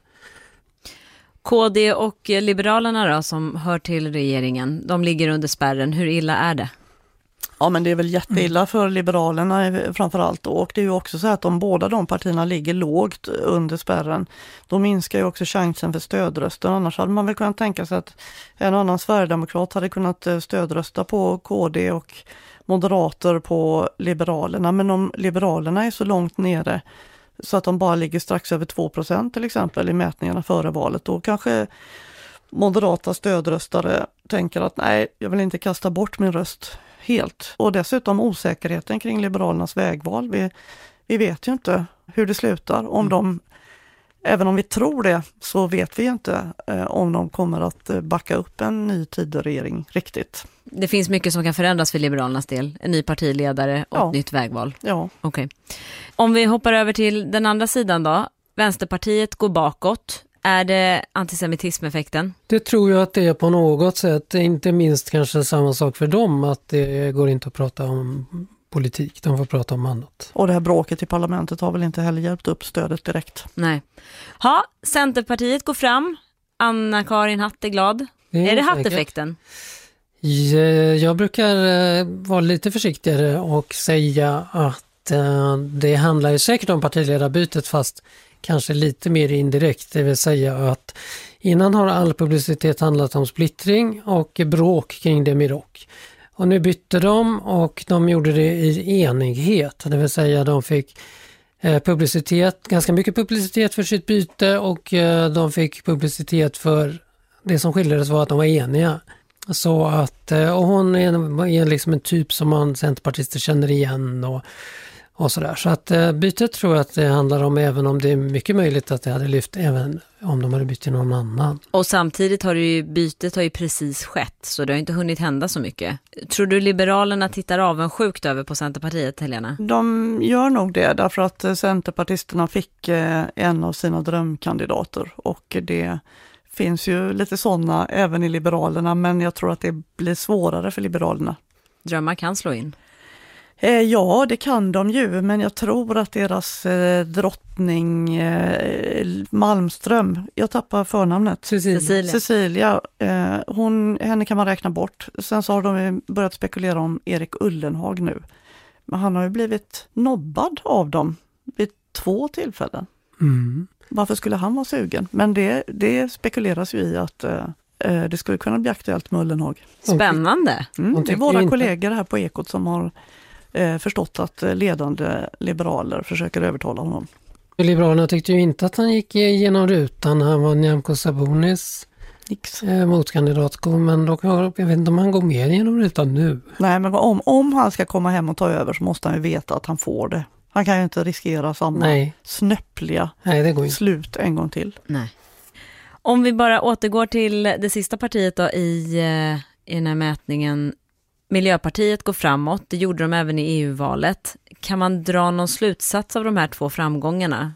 K D och Liberalerna då, som hör till regeringen, de ligger under spärren. Hur illa är det? Ja, men det är väl jätteilla för Liberalerna framförallt då. Och det är ju också så att om båda de partierna ligger lågt under spärren, då minskar ju också chansen för stödröster. Annars hade man väl kunnat tänka sig att en annan Sverigedemokrat hade kunnat stödrösta på K D och moderater på Liberalerna. Men om Liberalerna är så långt nere så att de bara ligger strax över två procent till exempel i mätningarna före valet, då kanske moderata stödröstare tänker att nej, jag vill inte kasta bort min röst helt. Och dessutom osäkerheten kring Liberalernas vägval. Vi, vi vet ju inte hur det slutar. Om de, även om vi tror det, så vet vi inte eh, om de kommer att backa upp en ny Tidöregering riktigt. Det finns mycket som kan förändras för Liberalernas del. En ny partiledare och ja. ett nytt vägval. Ja. Okej. Om vi hoppar över till den andra sidan då. Vänsterpartiet går bakåt. Är det antisemitismeffekten? Det tror jag att det är på något sätt. Inte minst kanske samma sak för dem, att det går inte att prata om politik. De får prata om annat. Och det här bråket i parlamentet har väl inte heller hjälpt upp stödet direkt. Nej. Ha, Centerpartiet går fram. Anna-Karin Hatt är glad. Det är, är det hatteffekten? Jag brukar vara lite försiktigare och säga att det handlar ju säkert om partiledarbytet, fast kanske lite mer indirekt, det vill säga att innan har all publicitet handlat om splittring och bråk kring Demirok. Och nu bytte de och de gjorde det i enighet, det vill säga de fick publicitet, ganska mycket publicitet för sitt byte, och de fick publicitet för det som skildrades var att de var eniga. Så att, och hon är, är liksom en typ som man centerpartister känner igen och Och sådär. Så att bytet tror jag att det handlar om, även om det är mycket möjligt att det hade lyft även om de hade bytt till någon annan. Och samtidigt har det ju, bytet har ju precis skett, så det har inte hunnit hända så mycket. Tror du Liberalerna tittar avundsjukt över på Centerpartiet, Helena? De gör nog det, därför att Centerpartisterna fick en av sina drömkandidater, och det finns ju lite sådana även i Liberalerna, men jag tror att det blir svårare för Liberalerna. Drömmar kan slå in. Ja, det kan de ju, men jag tror att deras eh, drottning eh, Malmström, jag tappar förnamnet, Cecilia, Cecilia eh, hon, henne kan man räkna bort. Sen så har de börjat spekulera om Erik Ullenhag nu, men han har ju blivit nobbad av dem vid två tillfällen. Mm. Varför skulle han vara sugen? Men det, det spekuleras ju i att eh, det skulle kunna bli aktuellt med Ullenhag. Spännande. Mm, det är våra kollegor här på Ekot som har eh, förstått att ledande liberaler försöker övertala honom. Liberalerna tyckte ju inte att han gick genom rutan. Han var Nyamko Sabonis eh, motkandidat, men då, jag vet inte om han går mer genom rutan nu. Nej, men om, om han ska komma hem och ta över så måste han ju veta att han får det. Han kan ju inte riskera samma Nej. snöppliga Nej, det går inte. slut en gång till. Nej. Om vi bara återgår till det sista partiet då i, i den här mätningen. Miljöpartiet går framåt, det gjorde de även i E U-valet. Kan man dra någon slutsats av de här två framgångarna?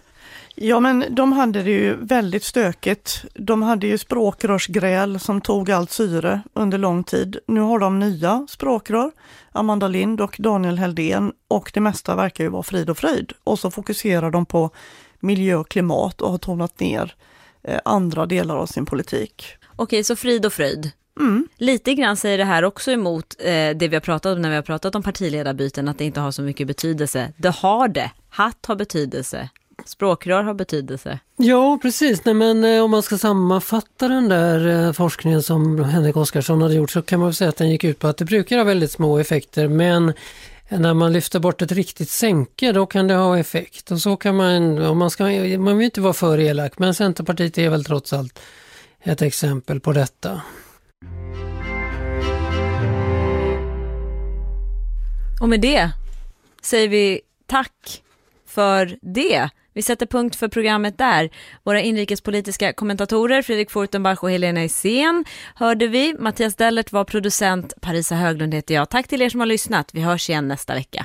Ja, men de hade det ju väldigt stökigt. De hade ju språkrörsgräl som tog allt syre under lång tid. Nu har de nya språkrör, Amanda Lind och Daniel Heldén, och det mesta verkar ju vara frid och fröjd. Och så fokuserar de på miljö och klimat och har tonat ner andra delar av sin politik. Okej, så frid och fröjd. Mm. Lite grann säger det här också emot eh, det vi har pratat om när vi har pratat om partiledarbyten, att det inte har så mycket betydelse. Det har det. Hatt har betydelse. Språkrör har betydelse. Ja, precis. Nej, men eh, om man ska sammanfatta den där eh, forskningen som Henrik Oskarsson hade gjort, så kan man väl säga att den gick ut på att det brukar ha väldigt små effekter, men när man lyfter bort ett riktigt sänke, då kan det ha effekt. Och så kan man, om man ska, man vill inte vara för elak, men Centerpartiet är väl trots allt ett exempel på detta. Och med det säger vi tack för det. Vi sätter punkt för programmet där. Våra inrikespolitiska kommentatorer Fredrik Furtenbach och Helena Isén hörde vi. Mattias Dellert var producent. Parisa Höglund heter jag. Tack till er som har lyssnat. Vi hörs igen nästa vecka.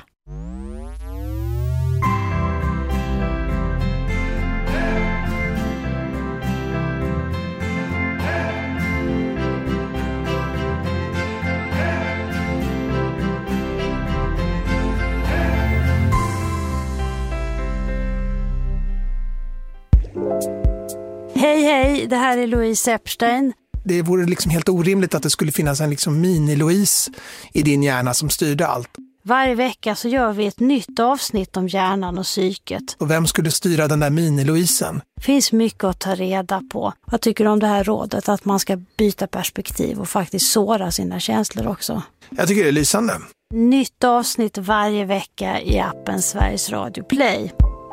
Hej, det här är Louise Epstein. Det vore liksom helt orimligt att det skulle finnas en liksom mini-Louise i din hjärna som styrde allt. Varje vecka så gör vi ett nytt avsnitt om hjärnan och psyket. Och vem skulle styra den där mini-Louisen? Finns mycket att ta reda på. Jag tycker om det här rådet att man ska byta perspektiv och faktiskt såra sina känslor också. Jag tycker det är lysande. Nytt avsnitt varje vecka i appen Sveriges Radio Play.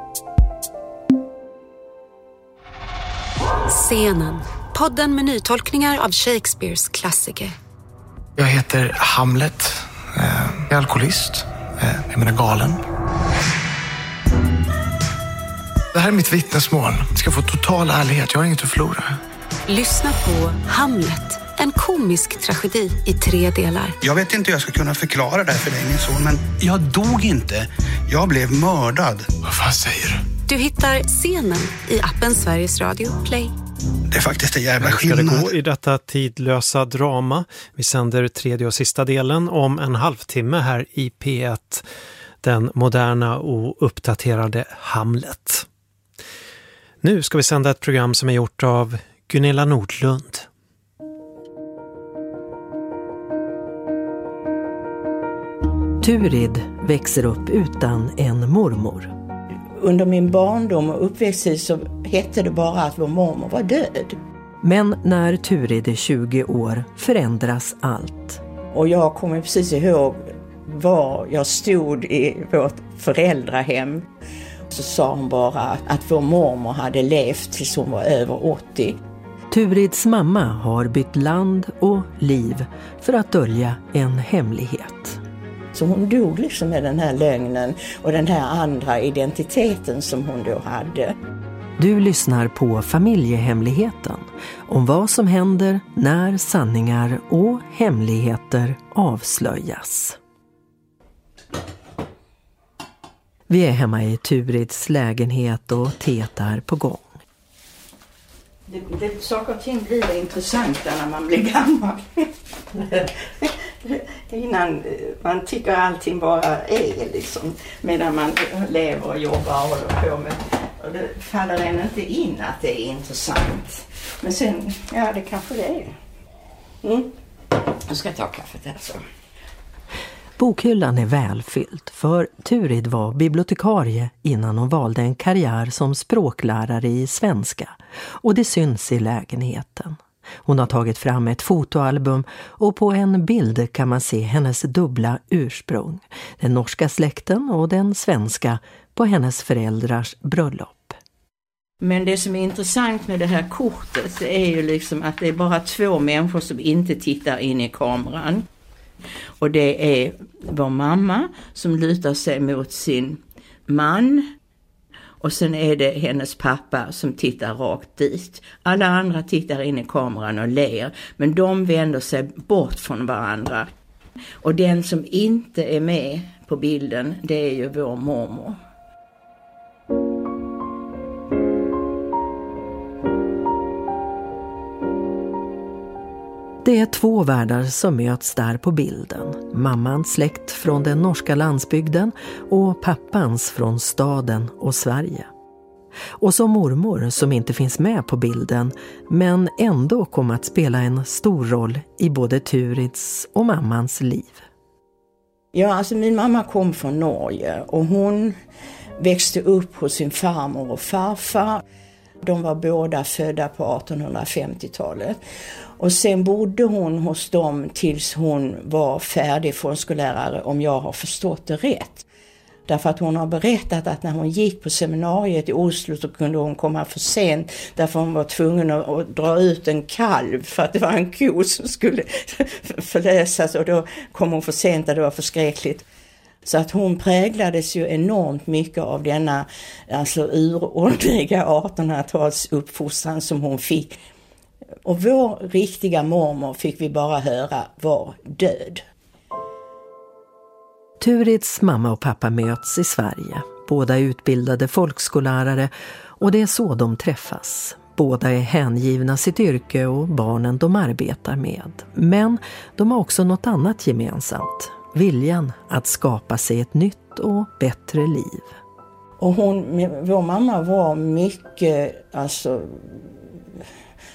Scenen. Podden med nytolkningar av Shakespeares klassiker. Jag heter Hamlet. Jag är alkoholist. Jag menar galen. Det här är mitt vittnesmål. Jag ska få total ärlighet. Jag har inget att förlora. Lyssna på Hamlet. En komisk tragedi i tre delar. Jag vet inte hur jag ska kunna förklara det här för dig, min son. Men jag dog inte. Jag blev mördad. Vad fan säger du? Du hittar Scenen i appen Sveriges Radio Play. Det är faktiskt en jävla skillnad. skillnad. Ska det gå i detta tidlösa drama? Vi sänder tredje och sista delen om en halvtimme här i P ett. Den moderna och uppdaterade Hamlet. Nu ska vi sända ett program som är gjort av Gunilla Nordlund. Turid växer upp utan en mormor. Under min barndom och uppväxttid så hette det bara att vår mormor var död. Men när Turid är tjugo år förändras allt. Och jag kommer precis ihåg var jag stod i vårt föräldrahem. Så sa hon bara att vår mormor hade levt tills hon var över åttio. Turids mamma har bytt land och liv för att dölja en hemlighet. Så hon dog liksom med den här lögnen och den här andra identiteten som hon då hade. Du lyssnar på Familjehemligheten, om vad som händer när sanningar och hemligheter avslöjas. Vi är hemma i Turids lägenhet och teet är på gång. Det, det, saker och ting blir intressanta när man blir gammal. Innan man tycker allting bara är liksom, medan man lever och jobbar och håller på med. Och det faller en inte in att det är intressant. Men sen, ja det kanske det är. Mm. Jag ska ta kaffet här så. Bokhyllan är välfylld, för Turid var bibliotekarie innan hon valde en karriär som språklärare i svenska. Och det syns i lägenheten. Hon har tagit fram ett fotoalbum och på en bild kan man se hennes dubbla ursprung. Den norska släkten och den svenska på hennes föräldrars bröllop. Men det som är intressant med det här kortet är ju liksom att det är bara två människor som inte tittar in i kameran. Och det är vår mamma som lutar sig mot sin man. Och sen är det hennes pappa som tittar rakt dit. Alla andra tittar in i kameran och ler. Men de vänder sig bort från varandra. Och den som inte är med på bilden, det är ju vår mormor. Det är två världar som möts där på bilden. Mammans släkt från den norska landsbygden och pappans från staden och Sverige. Och så mormor som inte finns med på bilden men ändå kommer att spela en stor roll i både Turids och mammans liv. Ja, alltså min mamma kom från Norge och hon växte upp hos sin farmor och farfar. De var båda födda på artonhundrafemtiotalet. Och sen bodde hon hos dem tills hon var färdig förskollärare, om jag har förstått det rätt. Därför att hon har berättat att när hon gick på seminariet i Oslo så kunde hon komma för sent. Därför hon var tvungen att, att dra ut en kalv för att det var en ko som skulle förlösas. Och då kom hon för sent och det var förskräckligt. Så att hon präglades ju enormt mycket av denna alltså uråldriga artonhundratals uppfostran som hon fick. Och vår riktiga mormor fick vi bara höra var död. Turids mamma och pappa möts i Sverige. Båda är utbildade folkskollärare och det är så de träffas. Båda är hängivna sitt yrke och barnen de arbetar med. Men de har också något annat gemensamt. Viljan att skapa sig ett nytt och bättre liv. Och hon, vår mamma var mycket, alltså,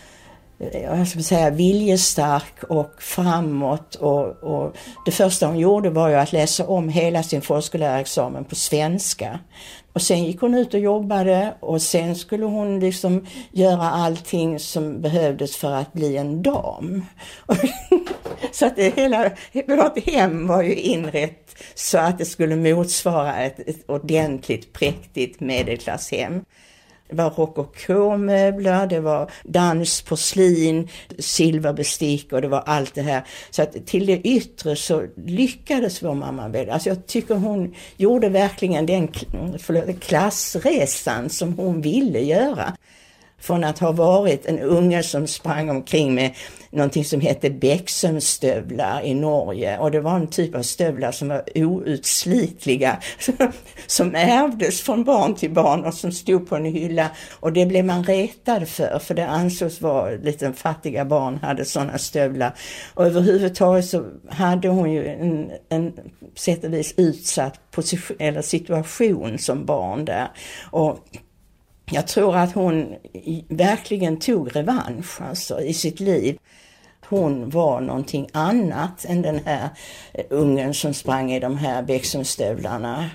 jag ska säga, viljestark och framåt. Och, och det första hon gjorde var ju att läsa om hela sin förskollärarexamen på svenska. Och sen gick hon ut och jobbade och sen skulle hon liksom göra allting som behövdes för att bli en dam. Så att det hela, vårt hem var ju inrätt så att det skulle motsvara ett, ett ordentligt präktigt medelklasshem. Det var rokoko-möbler, det var dansporslin, silverbestick och det var allt det här. Så att till det yttre så lyckades vår mamma väl. Alltså jag tycker hon gjorde verkligen den förlåt, klassresan som hon ville göra. Från att ha varit en unge som sprang omkring med någonting som hette bäcksömstövlar i Norge. Och det var en typ av stövlar som var outslitliga. Som ärvdes från barn till barn och som stod på en hylla. Och det blev man retad för. För det ansågs vara lite fattiga barn hade sådana stövlar. Och överhuvudtaget så hade hon ju en, en sätt och vis utsatt position, eller situation som barn där. Och jag tror att hon verkligen tog revansch alltså, i sitt liv. Hon var någonting annat än den här ungen som sprang i de här bäcksömstövlarna.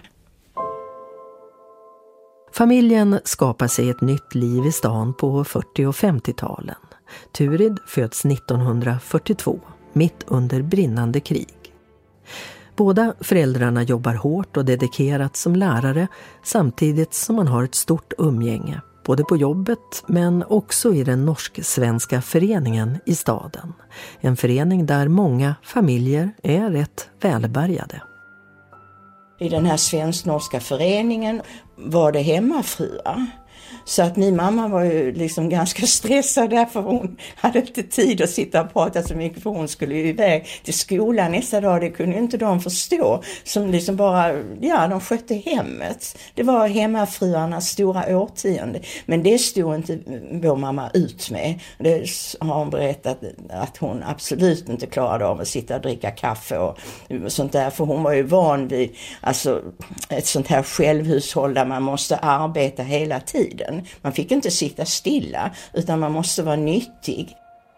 Familjen skapar sig ett nytt liv i stan på fyrtio- och femtiotalen. Turid föds nittonhundrafyrtiotvå, mitt under brinnande krig. Båda föräldrarna jobbar hårt och dedikerat som lärare samtidigt som man har ett stort umgänge, både på jobbet men också i den norsk-svenska föreningen i staden. En förening där många familjer är rätt välbärgade. I den här svensk-norska föreningen var det hemmafruar. Så att min mamma var ju liksom ganska stressad därför hon hade inte tid att sitta och prata så mycket för hon skulle ju iväg till skolan nästa dag. Det kunde ju inte de förstå som liksom bara, ja de skötte hemmet. Det var hemmafruarnas stora årtionde. Men det stod inte vår mamma ut med. Det har hon berättat att hon absolut inte klarade av att sitta och dricka kaffe och sånt där. För hon var ju van vid alltså, ett sånt här självhushåll där man måste arbeta hela tiden. Man fick inte sitta stilla utan man måste vara nyttig.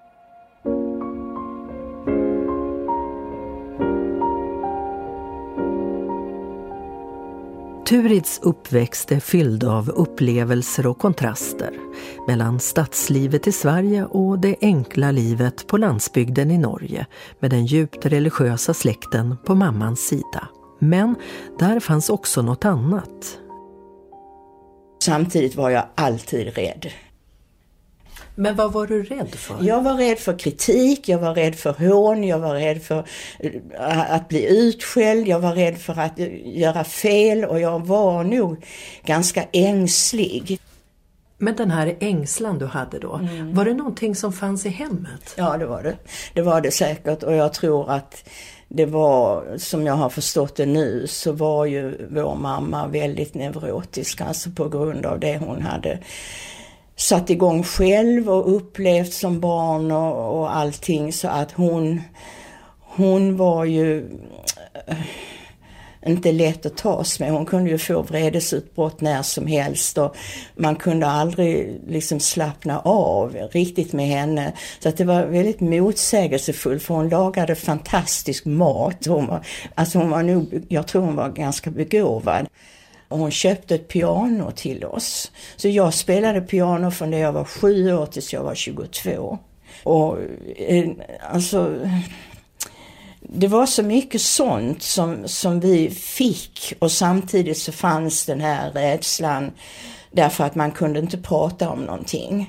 Turids uppväxt är fylld av upplevelser och kontraster mellan stadslivet i Sverige och det enkla livet på landsbygden i Norge med den djupt religiösa släkten på mammans sida. Men där fanns också något annat. Samtidigt var jag alltid rädd. Men vad var du rädd för? Jag var rädd för kritik, jag var rädd för hån, jag var rädd för att bli utskälld, jag var rädd för att göra fel och jag var nog ganska ängslig. Men den här ängslan du hade då, mm. var det någonting som fanns i hemmet? Ja, det var det. Det var det säkert och jag tror att det var, som jag har förstått det nu, så var ju vår mamma väldigt neurotisk, alltså på grund av det hon hade satt igång själv och upplevt som barn och, och allting, så att hon, hon var ju äh, inte lätt att tas med. Hon kunde ju få vredesutbrott när som helst och man kunde aldrig liksom slappna av riktigt med henne. Så att det var väldigt motsägelsefullt för hon lagade fantastisk mat. Hon var, alltså hon var nog, jag tror hon var ganska begåvad. Och hon köpte ett piano till oss. Så jag spelade piano från det jag var sju år tills jag var tjugotvå. Och alltså... Det var så mycket sånt som, som vi fick och samtidigt så fanns den här rädslan därför att man kunde inte prata om någonting.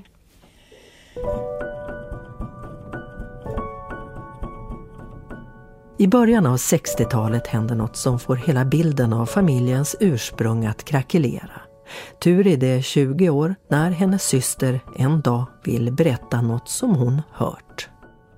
I början av sextiotalet händer något som får hela bilden av familjens ursprung att krackelera. Turid är tjugo år när hennes syster en dag vill berätta något som hon hört.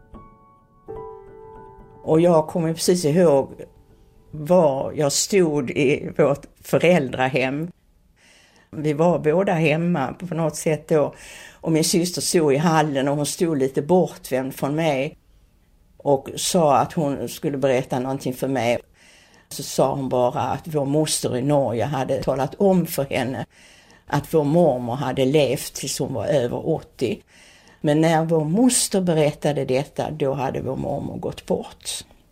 Och jag kommer precis ihåg var jag stod i vårt föräldrahem. Vi var båda hemma på något sätt då. Och min syster stod i hallen och hon stod lite bortvänd från mig. Och sa att hon skulle berätta någonting för mig. Så sa hon bara att vår moster i Norge hade talat om för henne att vår mormor hade levt tills hon var över åttio. Men när vår moster berättade detta, då hade vår mormor gått bort.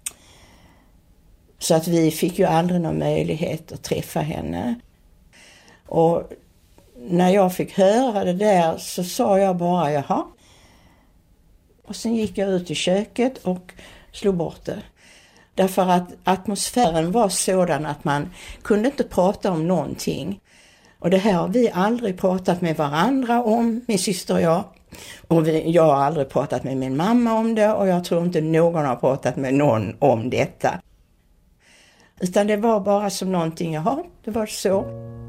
Så att vi fick ju aldrig någon möjlighet att träffa henne. Och när jag fick höra det där så sa jag bara jaha. Och sen gick jag ut i köket och slog bort det. Därför att atmosfären var sådan att man kunde inte prata om någonting. Och det här har vi aldrig pratat med varandra om, min syster och jag. Och vi, jag har aldrig pratat med min mamma om det och jag tror inte någon har pratat med någon om detta. Utan det var bara som någonting, jaha, det var så.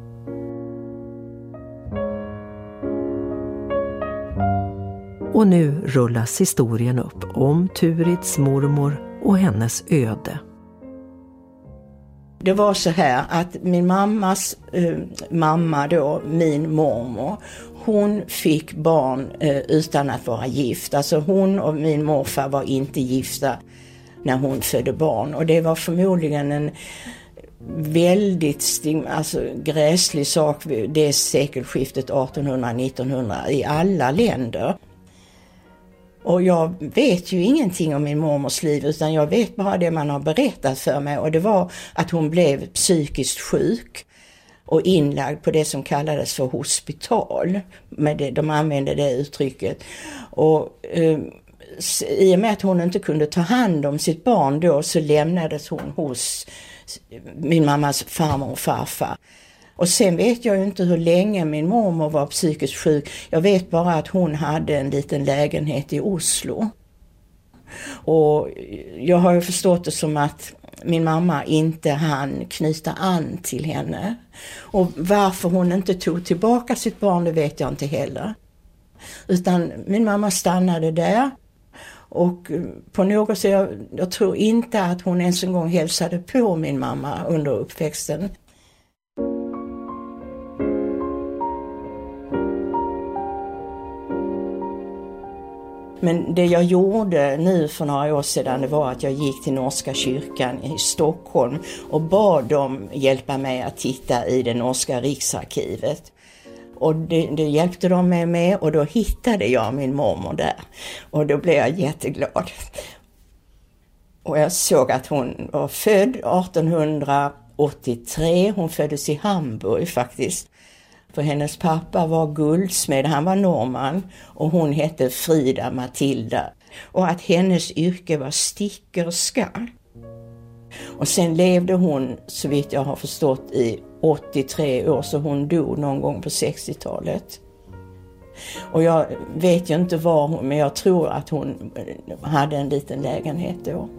Och nu rullas historien upp om Turids mormor och hennes öde. Det var så här att min mammas eh, mamma då, min mormor, hon fick barn eh, utan att vara gift. Alltså hon och min morfar var inte gifta när hon födde barn. Och det var förmodligen en väldigt stigma, alltså gräslig sak det sekelskiftet artonhundra nittonhundra i alla länder. Och jag vet ju ingenting om min mormors liv utan jag vet bara det man har berättat för mig. Och det var att hon blev psykiskt sjuk och inlagd på det som kallades för hospital. Med det, de använde det uttrycket. Och eh, i och med att hon inte kunde ta hand om sitt barn då så lämnades hon hos min mammas farmor och farfar. Och sen vet jag ju inte hur länge min mormor var psykiskt sjuk. Jag vet bara att hon hade en liten lägenhet i Oslo. Och jag har ju förstått det som att min mamma inte hann knyta an till henne. Och varför hon inte tog tillbaka sitt barn, det vet jag inte heller. Utan min mamma stannade där. Och på något sätt, jag, jag tror inte att hon ens en gång hälsade på min mamma under uppväxten. Men det jag gjorde nu för några år sedan det var att jag gick till Norska kyrkan i Stockholm och bad dem hjälpa mig att titta i det norska riksarkivet. Och det, det hjälpte de mig med och då hittade jag min mormor där. Och då blev jag jätteglad. Och jag såg att hon var född artonhundraåttiotre. Hon föddes i Hamburg faktiskt. För hennes pappa var guldsmed, han var norrman och hon hette Frida Matilda. Och att hennes yrke var stickerska. Och sen levde hon, så vitt jag har förstått, i åttiotre år så hon dog någon gång på sextiotalet. Och jag vet ju inte var hon, men jag tror att hon hade en liten lägenhet då.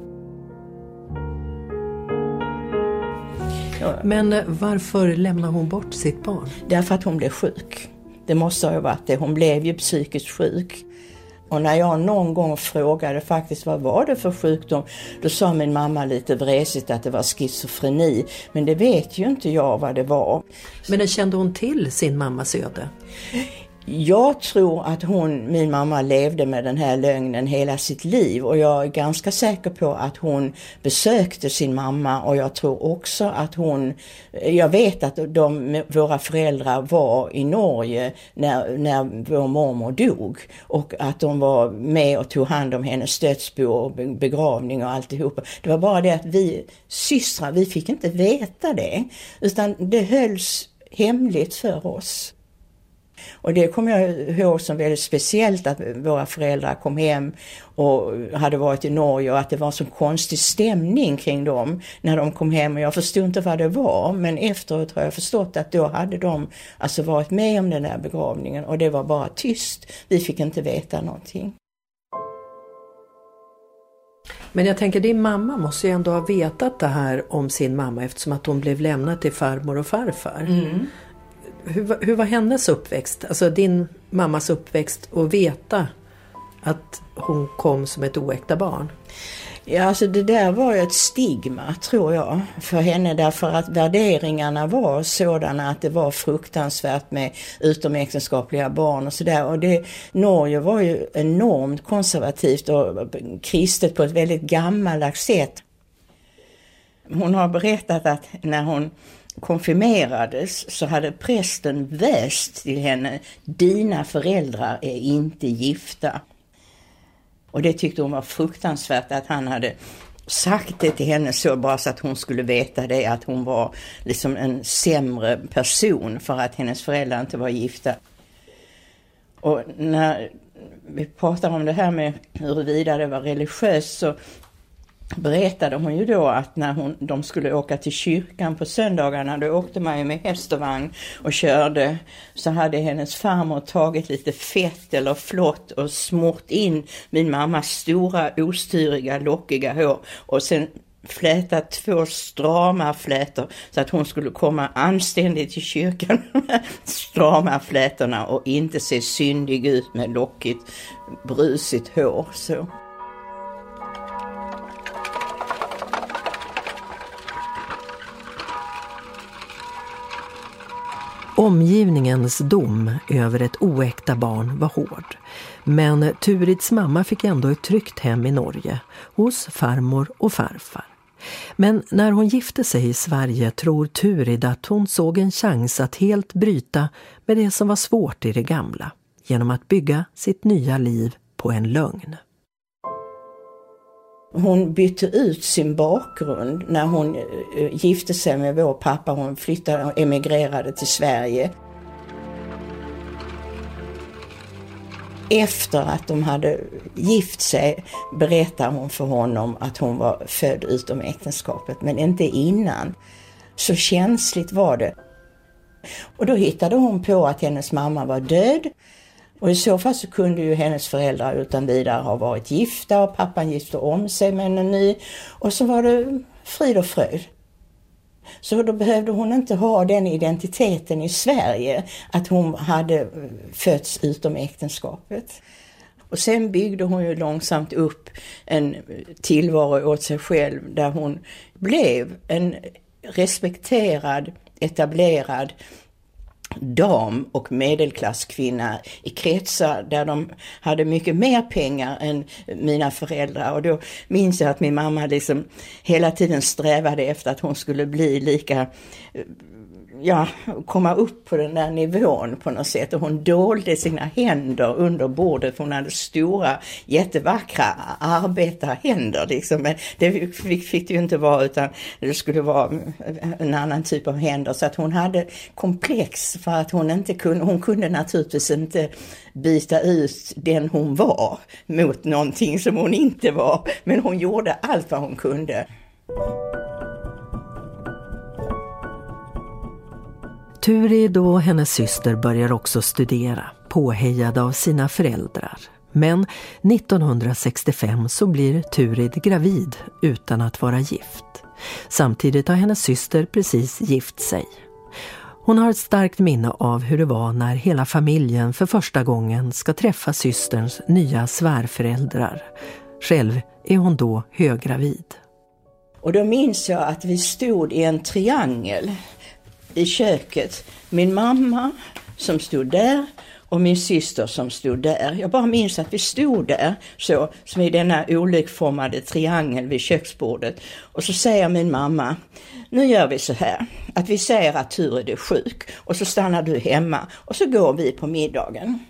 Men varför lämnade hon bort sitt barn? Därför att hon blev sjuk. Det måste ha varit det. Hon blev ju psykiskt sjuk. Och när jag någon gång frågade faktiskt vad var det för sjukdom, då sa min mamma lite vresigt att det var schizofreni. Men det vet ju inte jag vad det var. Men kände hon till sin mammas öde? Jag tror att hon, min mamma levde med den här lögnen hela sitt liv och jag är ganska säker på att hon besökte sin mamma och jag tror också att hon, jag vet att de, våra föräldrar var i Norge när, när vår mormor dog och att de var med och tog hand om hennes dödsbo och begravning och alltihopa. Det var bara det att vi systrar, vi fick inte veta det utan det hölls hemligt för oss. Och det kommer jag ihåg som väldigt speciellt att våra föräldrar kom hem och hade varit i Norge och att det var en så konstig stämning kring dem när de kom hem och jag förstod inte vad det var men efteråt har jag förstått att då hade de alltså varit med om den där begravningen och det var bara tyst, vi fick inte veta någonting. Men jag tänker din mamma måste ju ändå ha vetat det här om sin mamma eftersom att hon blev lämnad till farmor och farfar. Mm. Hur, hur var hennes uppväxt, alltså din mammas uppväxt och veta att hon kom som ett oäkta barn? Ja, alltså det där var ju ett stigma tror jag för henne därför att värderingarna var sådana att det var fruktansvärt med utomäktenskapliga barn och sådär. Och det, Norge var ju enormt konservativt och kristet på ett väldigt gammaldags sätt. Hon har berättat att när hon konfirmerades så hade prästen väst till henne: dina föräldrar är inte gifta. Och det tyckte hon var fruktansvärt att han hade sagt det till henne så, bara så att hon skulle veta det, att hon var liksom en sämre person för att hennes föräldrar inte var gifta. Och när vi pratar om det här med huruvida det var religiöst, så berättade hon ju då att när hon, de skulle åka till kyrkan på söndagarna, då åkte man ju med häst och vagn och körde, så hade hennes farmor tagit lite fett eller flott och smort in min mammas stora ostyriga lockiga hår och sen flätat två strama flätor så att hon skulle komma anständigt till kyrkan med strama flätorna och inte se syndig ut med lockigt brusigt hår så. Omgivningens dom över ett oäkta barn var hård. Men Turids mamma fick ändå ett tryggt hem i Norge, hos farmor och farfar. Men när hon gifte sig i Sverige tror Turid att hon såg en chans att helt bryta med det som var svårt i det gamla, genom att bygga sitt nya liv på en lögn. Hon bytte ut sin bakgrund när hon gifte sig med vår pappa. Hon flyttade och emigrerade till Sverige. Efter att de hade gift sig berättar hon för honom att hon var född utom äktenskapet, men inte innan. Så känsligt var det. Och då hittade hon på att hennes mamma var död. Och i så fall så kunde ju hennes föräldrar utan vidare ha varit gifta och pappan gifte om sig med en ny. Och så var det frid och fröjd. Så då behövde hon inte ha den identiteten i Sverige att hon hade fötts utom äktenskapet. Och sen byggde hon ju långsamt upp en tillvaro åt sig själv där hon blev en respekterad, etablerad dam och medelklasskvinna i kretsar där de hade mycket mer pengar än mina föräldrar. Och då minns jag att min mamma liksom hela tiden strävade efter att hon skulle bli lika, ja, komma upp på den där nivån på något sätt. Och hon dolde sina händer under bordet. Hon hade stora, jättevackra arbetarhänder liksom. Men det fick, fick det ju inte vara, utan det skulle vara en annan typ av händer. Så att hon hade komplex för att hon inte kunde, hon kunde naturligtvis inte byta ut den hon var mot någonting som hon inte var. Men hon gjorde allt vad hon kunde. Turid och hennes syster börjar också studera, påhejade av sina föräldrar. Men nittonhundrasextiofem så blir Turid gravid utan att vara gift. Samtidigt har hennes syster precis gift sig. Hon har ett starkt minne av hur det var när hela familjen för första gången ska träffa systerns nya svärföräldrar. Själv är hon då höggravid. Och då minns jag att vi stod i en triangel i köket. Min mamma som stod där och min syster som stod där. Jag bara minns att vi stod där så, som i denna olikformade triangel vid köksbordet. Och så säger min mamma: nu gör vi så här, att vi säger att Turid är sjuk och så stannar du hemma och så går vi på middagen.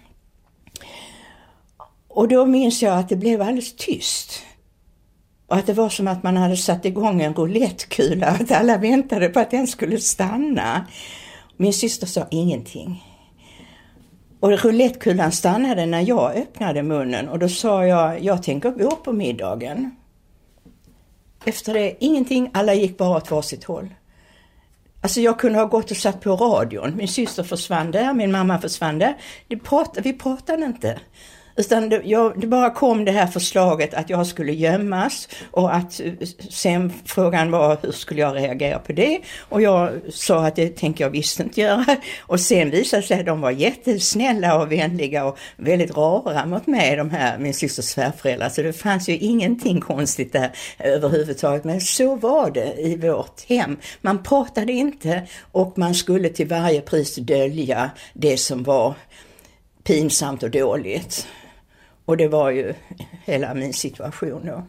Och då minns jag att det blev alldeles tyst. Och att det var som att man hade satt igång en roulettekula, att alla väntade på att den skulle stanna. Min syster sa ingenting. Och roulettekulan stannade när jag öppnade munnen och då sa jag: jag tänker gå på middagen. Efter det, ingenting, alla gick bara åt varsitt håll. Alltså jag kunde ha gått och satt på radion. Min syster försvann där, min mamma försvann där. Det prat, vi pratade inte. Utan det, jag, det bara kom det här förslaget att jag skulle gömmas och att sen frågan var hur skulle jag reagera på det. Och jag sa att det tänker jag visst inte göra. Och sen visade sig att de var jättesnälla och vänliga och väldigt rara mot mig, de här min systers svärföräldrar. Så det fanns ju ingenting konstigt där överhuvudtaget. Men så var det i vårt hem. Man pratade inte och man skulle till varje pris dölja det som var pinsamt och dåligt. Och det var ju hela min situation då.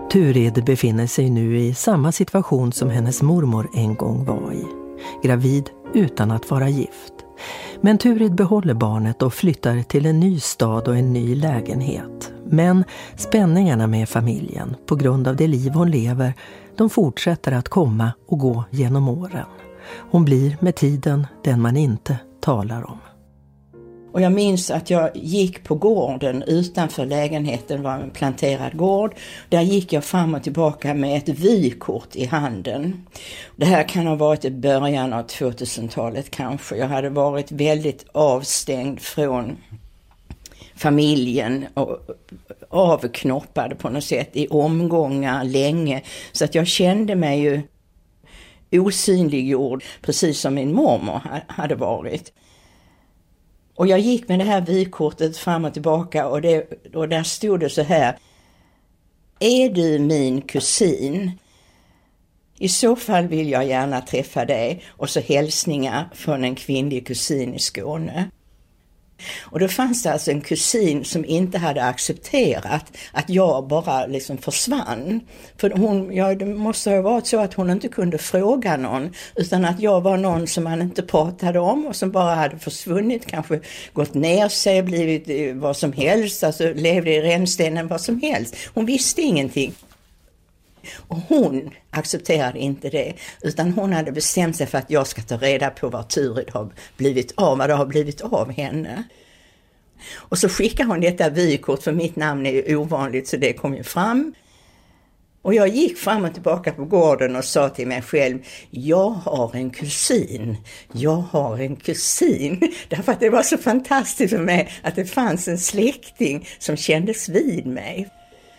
Turid befinner sig nu i samma situation som hennes mormor en gång var i. Gravid utan att vara gift. Men Turid behåller barnet och flyttar till en ny stad och en ny lägenhet. Men spänningarna med familjen, på grund av det liv hon lever, de fortsätter att komma och gå genom åren. Hon blir med tiden den man inte talar om. Och jag minns att jag gick på gården utanför lägenheten, var en planterad gård. Där gick jag fram och tillbaka med ett vykort i handen. Det här kan ha varit i början av tvåtusentalet kanske. Jag hade varit väldigt avstängd från familjen och avknoppad på något sätt i omgångar länge. Så att jag kände mig ju osynliggjord, precis som min mormor hade varit. Och jag gick med det här vykortet fram och tillbaka och, det, och där stod det så här: är du min kusin? I så fall vill jag gärna träffa dig. Och så hälsningar från en kvinnlig kusin i Skåne. Och då fanns det alltså en kusin som inte hade accepterat att jag bara liksom försvann. För hon, ja, det måste ha varit så att hon inte kunde fråga någon, utan att jag var någon som man inte pratade om och som bara hade försvunnit, kanske gått ner sig, blivit vad som helst, alltså levde i rännstenen vad som helst. Hon visste ingenting. Och hon accepterade inte det, utan hon hade bestämt sig för att jag ska ta reda på vad Turid har blivit av, vad det har blivit av henne. Och så skickade hon detta vykort, för mitt namn är ju ovanligt så det kom ju fram. Och jag gick fram och tillbaka på gården och sa till mig själv: jag har en kusin, jag har en kusin. Därför att det var så fantastiskt för mig att det fanns en släkting som kändes vid mig.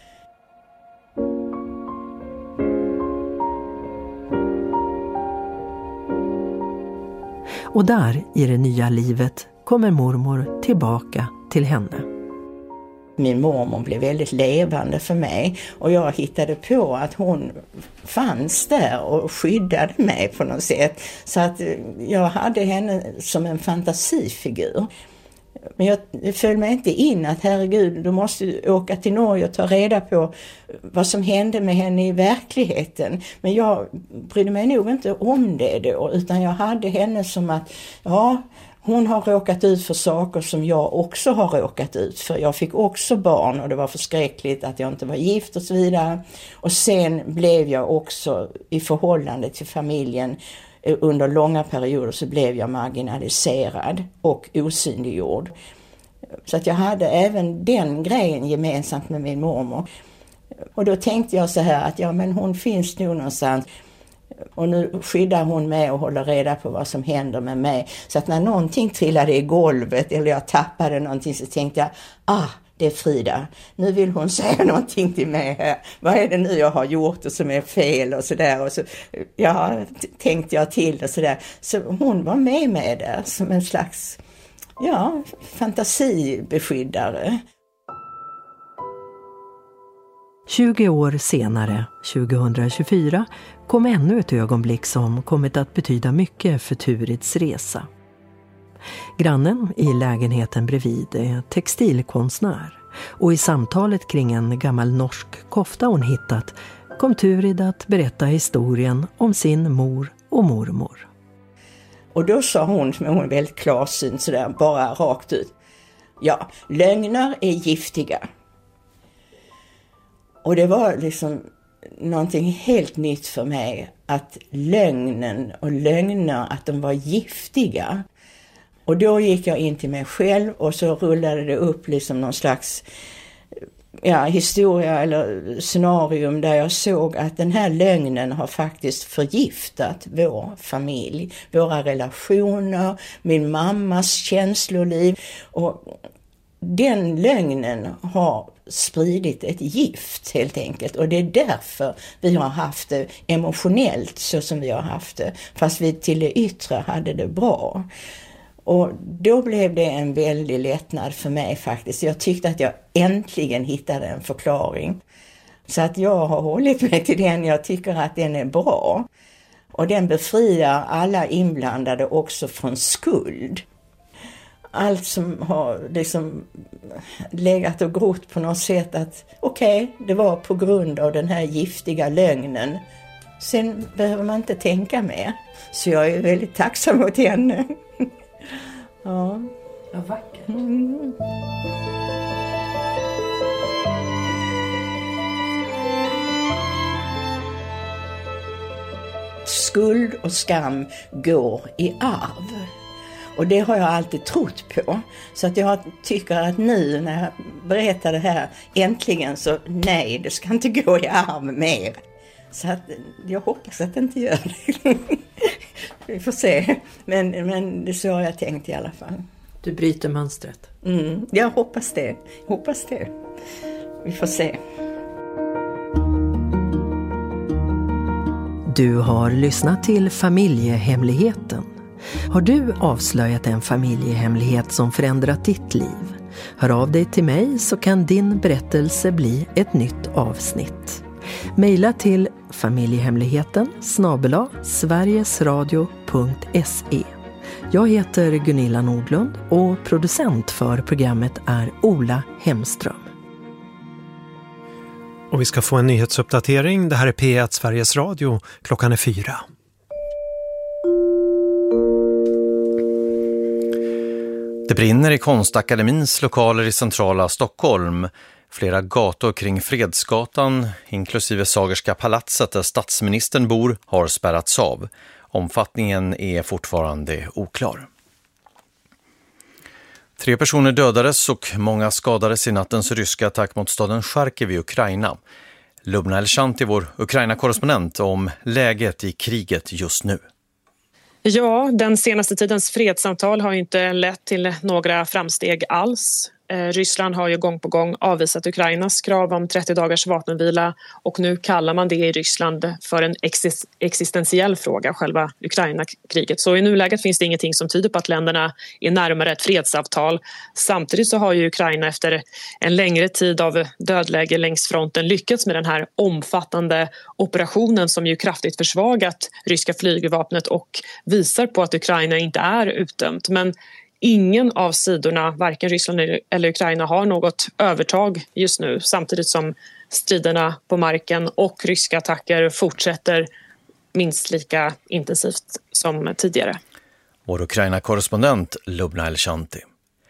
Och där i det nya livet kommer mormor tillbaka till henne. Min mormor blev väldigt levande för mig och jag hittade på att hon fanns där och skyddade mig på något sätt. Så att jag hade henne som en fantasifigur. Men jag föll mig inte in att herregud, du måste åka till Norge och ta reda på vad som hände med henne i verkligheten. Men jag brydde mig nog inte om det då, utan jag hade henne som att ja, hon har råkat ut för saker som jag också har råkat ut för. Jag fick också barn och det var förskräckligt att jag inte var gift och så vidare. Och sen blev jag också i förhållande till familjen under långa perioder så blev jag marginaliserad och osynliggjord. Så att jag hade även den grejen gemensamt med min mormor. Och då tänkte jag så här att ja, men hon finns nog någonstans. Och nu skyddar hon mig och håller reda på vad som händer med mig. Så att när någonting trillade i golvet eller jag tappade någonting så tänkte jag, ah, det är Frida. Nu vill hon säga någonting till mig här. Vad är det nu jag har gjort och som är fel och sådär. Och så, ja, tänkte jag till och sådär. Så hon var med mig där som en slags, ja, fantasibeskyddare. tjugo år senare, tjugohundratjugofyra, kom ännu ett ögonblick som kommit att betyda mycket för Turids resa. Grannen i lägenheten bredvid är textilkonstnär och i samtalet kring en gammal norsk kofta hon hittat kom Turid att berätta historien om sin mor och mormor. Och då sa hon, som hon är väldigt klarsynt sådär, bara rakt ut: ja, lögner är giftiga. Och det var liksom någonting helt nytt för mig, att lögnen och lögner, att de var giftiga. Och då gick jag in till mig själv och så rullade det upp liksom någon slags ja, historia eller scenarium där jag såg att den här lögnen har faktiskt förgiftat vår familj, våra relationer, min mammas känsloliv. Och den lögnen har spridit ett gift helt enkelt, och det är därför vi har haft det emotionellt så som vi har haft det, fast vi till det yttre hade det bra. Och då blev det en väldig lättnad för mig faktiskt. Jag tyckte att jag äntligen hittade en förklaring. Så att jag har hållit mig till den, jag tycker att den är bra. Och den befriar alla inblandade också från skuld. allt som har liksom legat och grott på något sätt att okej, okay, det var på grund av den här giftiga lögnen. Sen behöver man inte tänka mer. Så jag är väldigt tacksam mot henne. Ja. Vad vackert. Mm. Skuld och skam går i arv. Och det har jag alltid trott på. Så att jag tycker att nu när jag berättar det här äntligen så nej, det ska inte gå i arv mer. Så att jag hoppas att det inte gör det. Vi får se. Men, men det är så jag tänkt i alla fall. Du bryter mönstret. Mm, jag hoppas det. Hoppas det. Vi får se. Du har lyssnat till Familjehemligheten. Har du avslöjat en familjehemlighet som förändrat ditt liv? Hör av dig till mig så kan din berättelse bli ett nytt avsnitt. Maila till familjehemligheten snabel-a sverigesradio punkt se. Jag heter Gunilla Nordlund och producent för programmet är Ola Hemström. Och vi ska få en nyhetsuppdatering. Det här är P ett Sveriges Radio. Klockan är fyra. Det brinner i Konstakademins lokaler i centrala Stockholm. Flera gator kring Fredsgatan, inklusive Sagerska palatset där statsministern bor, har spärrats av. Omfattningen är fortfarande oklar. Tre personer dödades och många skadades i nattens ryska attack mot staden Charkiv i Ukraina. Lubna Elshanti, vår Ukraina-korrespondent, om läget i kriget just nu. Ja, den senaste tidens fredssamtal har inte lett till några framsteg alls. Eh, Ryssland har ju gång på gång avvisat Ukrainas krav om trettio dagars vapenvila och nu kallar man det i Ryssland för en exist- existentiell fråga, själva Ukraina-kriget. Så i nuläget finns det ingenting som tyder på att länderna är närmare ett fredsavtal. Samtidigt så har ju Ukraina efter en längre tid av dödläge längs fronten lyckats med den här omfattande operationen som ju kraftigt försvagat ryska flygvapnet och visar på att Ukraina inte är utdömt. Men ingen av sidorna, varken Ryssland eller Ukraina, har något övertag just nu samtidigt som striderna på marken och ryska attacker fortsätter minst lika intensivt som tidigare. Vår Ukraina-korrespondent Lubna Elshanti.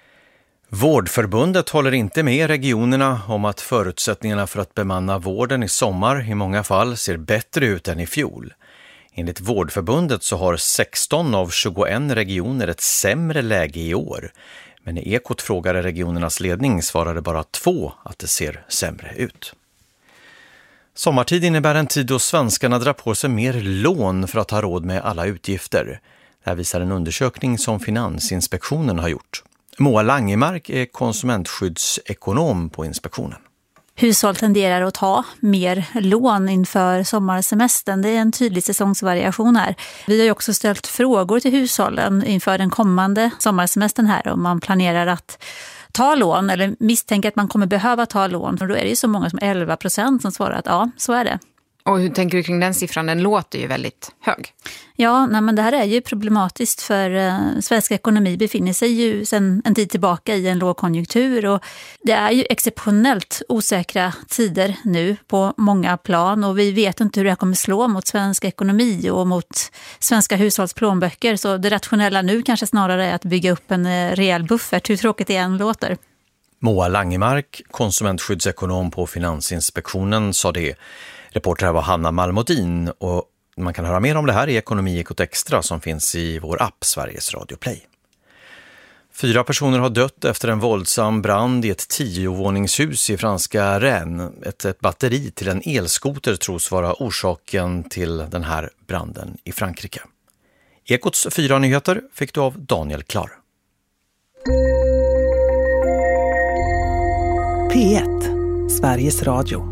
Vårdförbundet håller inte med regionerna om att förutsättningarna för att bemanna vården i sommar i många fall ser bättre ut än i fjol. Enligt Vårdförbundet så har sexton av tjugoen regioner ett sämre läge i år. Men i Ekot frågade regionernas ledning svarade bara två att det ser sämre ut. Sommartid innebär en tid då svenskarna drar på sig mer lån för att ha råd med alla utgifter. Det här visar en undersökning som Finansinspektionen har gjort. Moa Langemark är konsumentskyddsekonom på inspektionen. Hushåll tenderar att ta mer lån inför sommarsemestern. Det är en tydlig säsongsvariation här. Vi har ju också ställt frågor till hushållen inför den kommande sommarsemestern här om man planerar att ta lån eller misstänker att man kommer behöva ta lån. För då är det ju så många som elva procent som svarar att ja, så är det. Och hur tänker du kring den siffran? Den låter ju väldigt hög. Ja, nej, men det här är ju problematiskt för eh, svensk ekonomi befinner sig ju sedan en tid tillbaka i en lågkonjunktur och det är ju exceptionellt osäkra tider nu på många plan och vi vet inte hur det här kommer slå mot svensk ekonomi och mot svenska hushållsplånböcker så det rationella nu kanske snarare är att bygga upp en eh, rejäl buffert, hur tråkigt det än låter. Moa Langemark, konsumentskyddsekonom på Finansinspektionen, sa det. Reporter här var Hanna Malmodin och man kan höra mer om det här i Ekonomi Ekot Extra som finns i vår app Sveriges Radio Play. Fyra personer har dött efter en våldsam brand i ett tiovåningshus i franska Rennes. Ett, ett batteri till en elskoter tros vara orsaken till den här branden i Frankrike. Ekots fyra nyheter fick du av Daniel Klar. P ett, Sveriges Radio.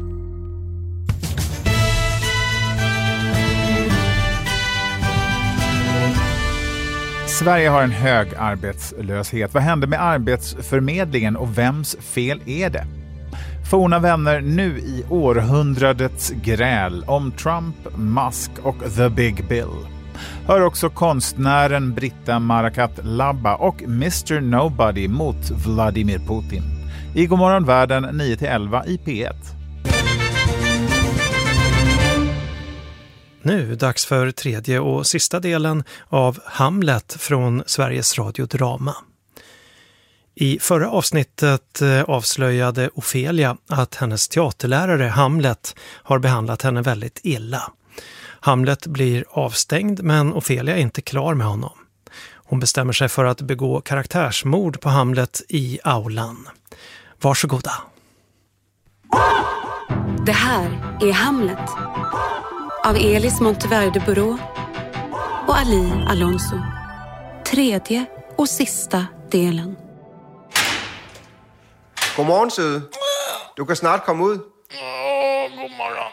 Sverige har en hög arbetslöshet. Vad händer med arbetsförmedlingen och vems fel är det? Forna vänner nu i århundradets gräl om Trump, Musk och The Big Bill. Hör också konstnären Britta Marakat-Labba och mister Nobody mot Vladimir Putin. I Godmorgon Världen nio till elva i P ett. Nu dags för tredje och sista delen av Hamlet från Sveriges Radio Drama. I förra avsnittet avslöjade Ofelia att hennes teaterlärare Hamlet har behandlat henne väldigt illa. Hamlet blir avstängd, men Ofelia är inte klar med honom. Hon bestämmer sig för att begå karaktärsmord på Hamlet i aulan. Varsågoda. Det här är Hamlet av Elis Monteverde Burå och Ali Alonso. Tredje och sista delen. God morgen, søde. Du kan snart komme ud. Åh, god morgon.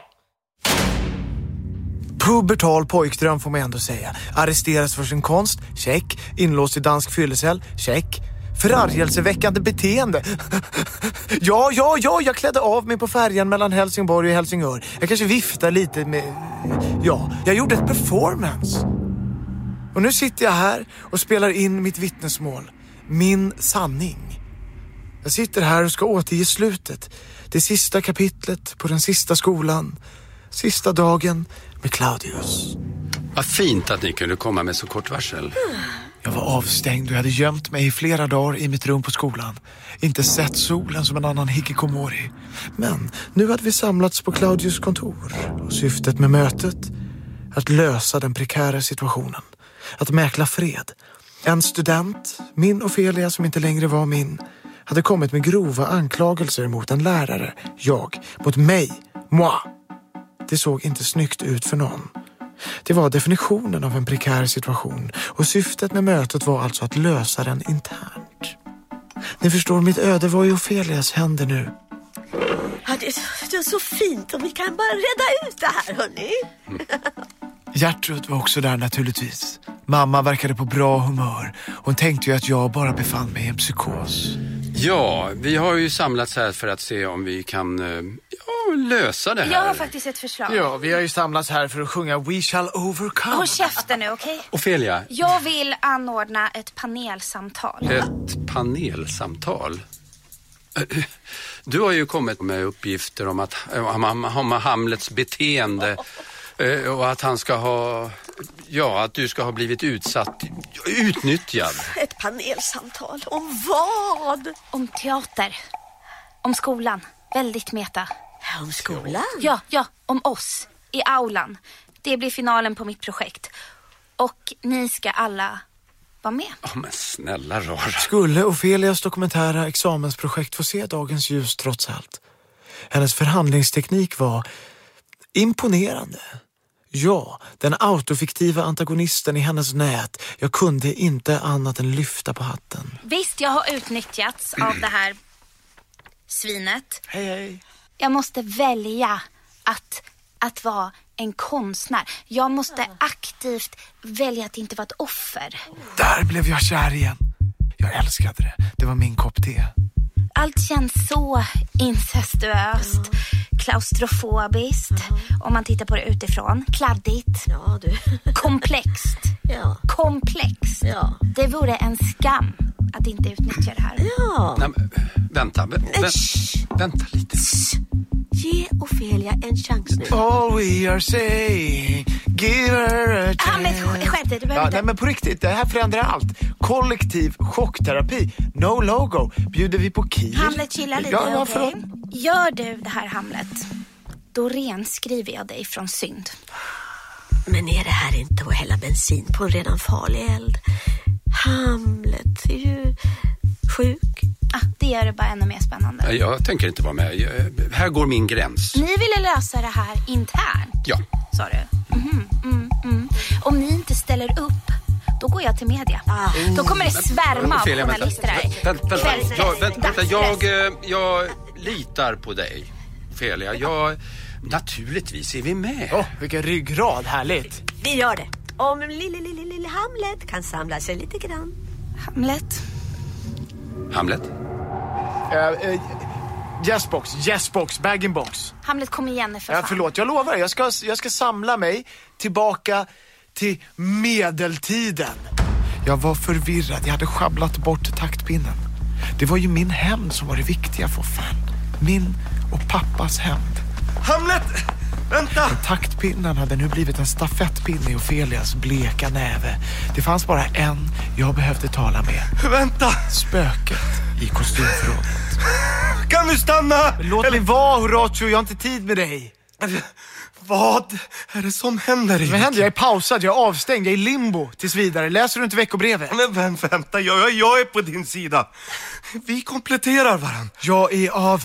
Pubertal pojkdröm får man ändå säga. Arresteras för sin konst, check. Inlåst i dansk fyllecell, check. Förargelseväckande beteende. ja, ja, ja, jag klädde av mig på färjan mellan Helsingborg och Helsingör. Jag kanske viftar lite med... Ja, jag gjorde ett performance. Och nu sitter jag här och spelar in mitt vittnesmål. Min sanning. Jag sitter här och ska återge slutet. Det sista kapitlet på den sista skolan. Sista dagen med Claudius. Vad fint att ni kunde komma med så kort varsel. Jag var avstängd och jag hade gömt mig i flera dagar i mitt rum på skolan. Inte sett solen som en annan hikikomori. Men nu hade vi samlats på Claudius kontor. Och syftet med mötet, att lösa den prekära situationen. Att mäkla fred. En student, min Ofelia som inte längre var min, hade kommit med grova anklagelser mot en lärare. Jag, mot mig, moi. Det såg inte snyggt ut för någon. Det var definitionen av en prekär situation och syftet med mötet var alltså att lösa den internt. Ni förstår, mitt öde var i Ofelias händer nu. Ja, det, det är så fint och vi kan bara rädda ut det här, hörni. Mm. Gertrud var också där naturligtvis. Mamma verkade på bra humör. Hon tänkte ju att jag bara befann mig i en psykos. Ja, vi har ju samlats här för att se om vi kan ja, lösa det här. Jag har faktiskt ett förslag. Ja, vi har ju samlats här för att sjunga We Shall Overcome. Håll käften nu, okej? Okay? Ofelia. Jag vill anordna ett panelsamtal. Ett panelsamtal? Du har ju kommit med uppgifter om att om Hamlets beteende och att han ska ha, ja, att du ska ha blivit utsatt, utnyttjad. Ett panelsamtal om vad? Om teater. Om skolan. Väldigt meta. Om skolan? Ja, ja, om oss. I aulan. Det blir finalen på mitt projekt. Och ni ska alla vara med. Ja, men snälla rara. Skulle Ofelias dokumentära examensprojekt få se dagens ljus trots allt? Hennes förhandlingsteknik var imponerande. Ja, den autofiktiva antagonisten i hennes nät. Jag kunde inte annat än lyfta på hatten. Visst, jag har utnyttjats av det här svinet. Hej, hej. Jag måste välja att, att vara en konstnär. Jag måste aktivt välja att inte vara ett offer. Där blev jag kär igen. Jag älskade det. Det var min kopp te. Allt känns så incestuöst, mm. klaustrofobiskt, mm. om man tittar på det utifrån. Kladdigt, ja, du. komplext, ja. komplext. Ja. Det vore en skam att inte utnyttja det här. Ja. Nej, men, vänta, vä vä vänta lite. Ge Ofelia en chans nu. All we are saying, give her a chance. Hamlet, skärp dig, du behöver ja, inte. Nej, men på riktigt, det här förändrar allt. Kollektiv chockterapi, no logo. Bjuder vi på Kiel? Hamlet, chilla lite, ja, ja, okej? Okay? Gör du det här, Hamlet, då renskriver jag dig från synd. Men är det här inte att hälla bensin på en redan farlig eld? Hamlet är ju sjuk. Ah, det gör det bara ännu mer spännande. Jag tänker inte vara med. Jag, här går min gräns. Ni ville lösa det här internt. Ja. Sa du? Mm, mm, mm. Om ni inte ställer upp, då går jag till media. Ah. Då kommer det svärma av journalister här. Vänta, vänta, vänta, jag, vänta, vänta jag, jag litar på dig, Ofelia. Jag, naturligtvis är vi med. Åh, oh, vilken ryggrad, härligt. Vi gör det. Om lille, lille, lille Hamlet kan samla sig lite grann. Hamlet. Hamlet? Uh, uh, Yesbox, Yesbox, bag-in-box. Hamlet, kom igen för ja, fan. Förlåt, jag lovar. Jag ska, jag ska samla mig tillbaka till medeltiden. Jag var förvirrad, jag hade schabblat bort taktpinnen. Det var ju min hämnd som var det viktiga för fan. Min och pappas hämnd. Hamlet! Vänta! Men taktpinnen hade nu blivit en stafettpinne i Ofelias bleka näve. Det fanns bara en jag behövde tala med. Vänta! Spöket i kostymförrådet. Kan du stanna? Men låt Eller... mig vara, Horatio, jag har inte tid med dig. Vad är det som händer? Vad händer? Jag är pausad, jag är avstängd, jag är i limbo tills vidare. Läser du inte veckobrevet? Men vem, vänta, jag, jag är på din sida. Vi kompletterar varandra. Jag är av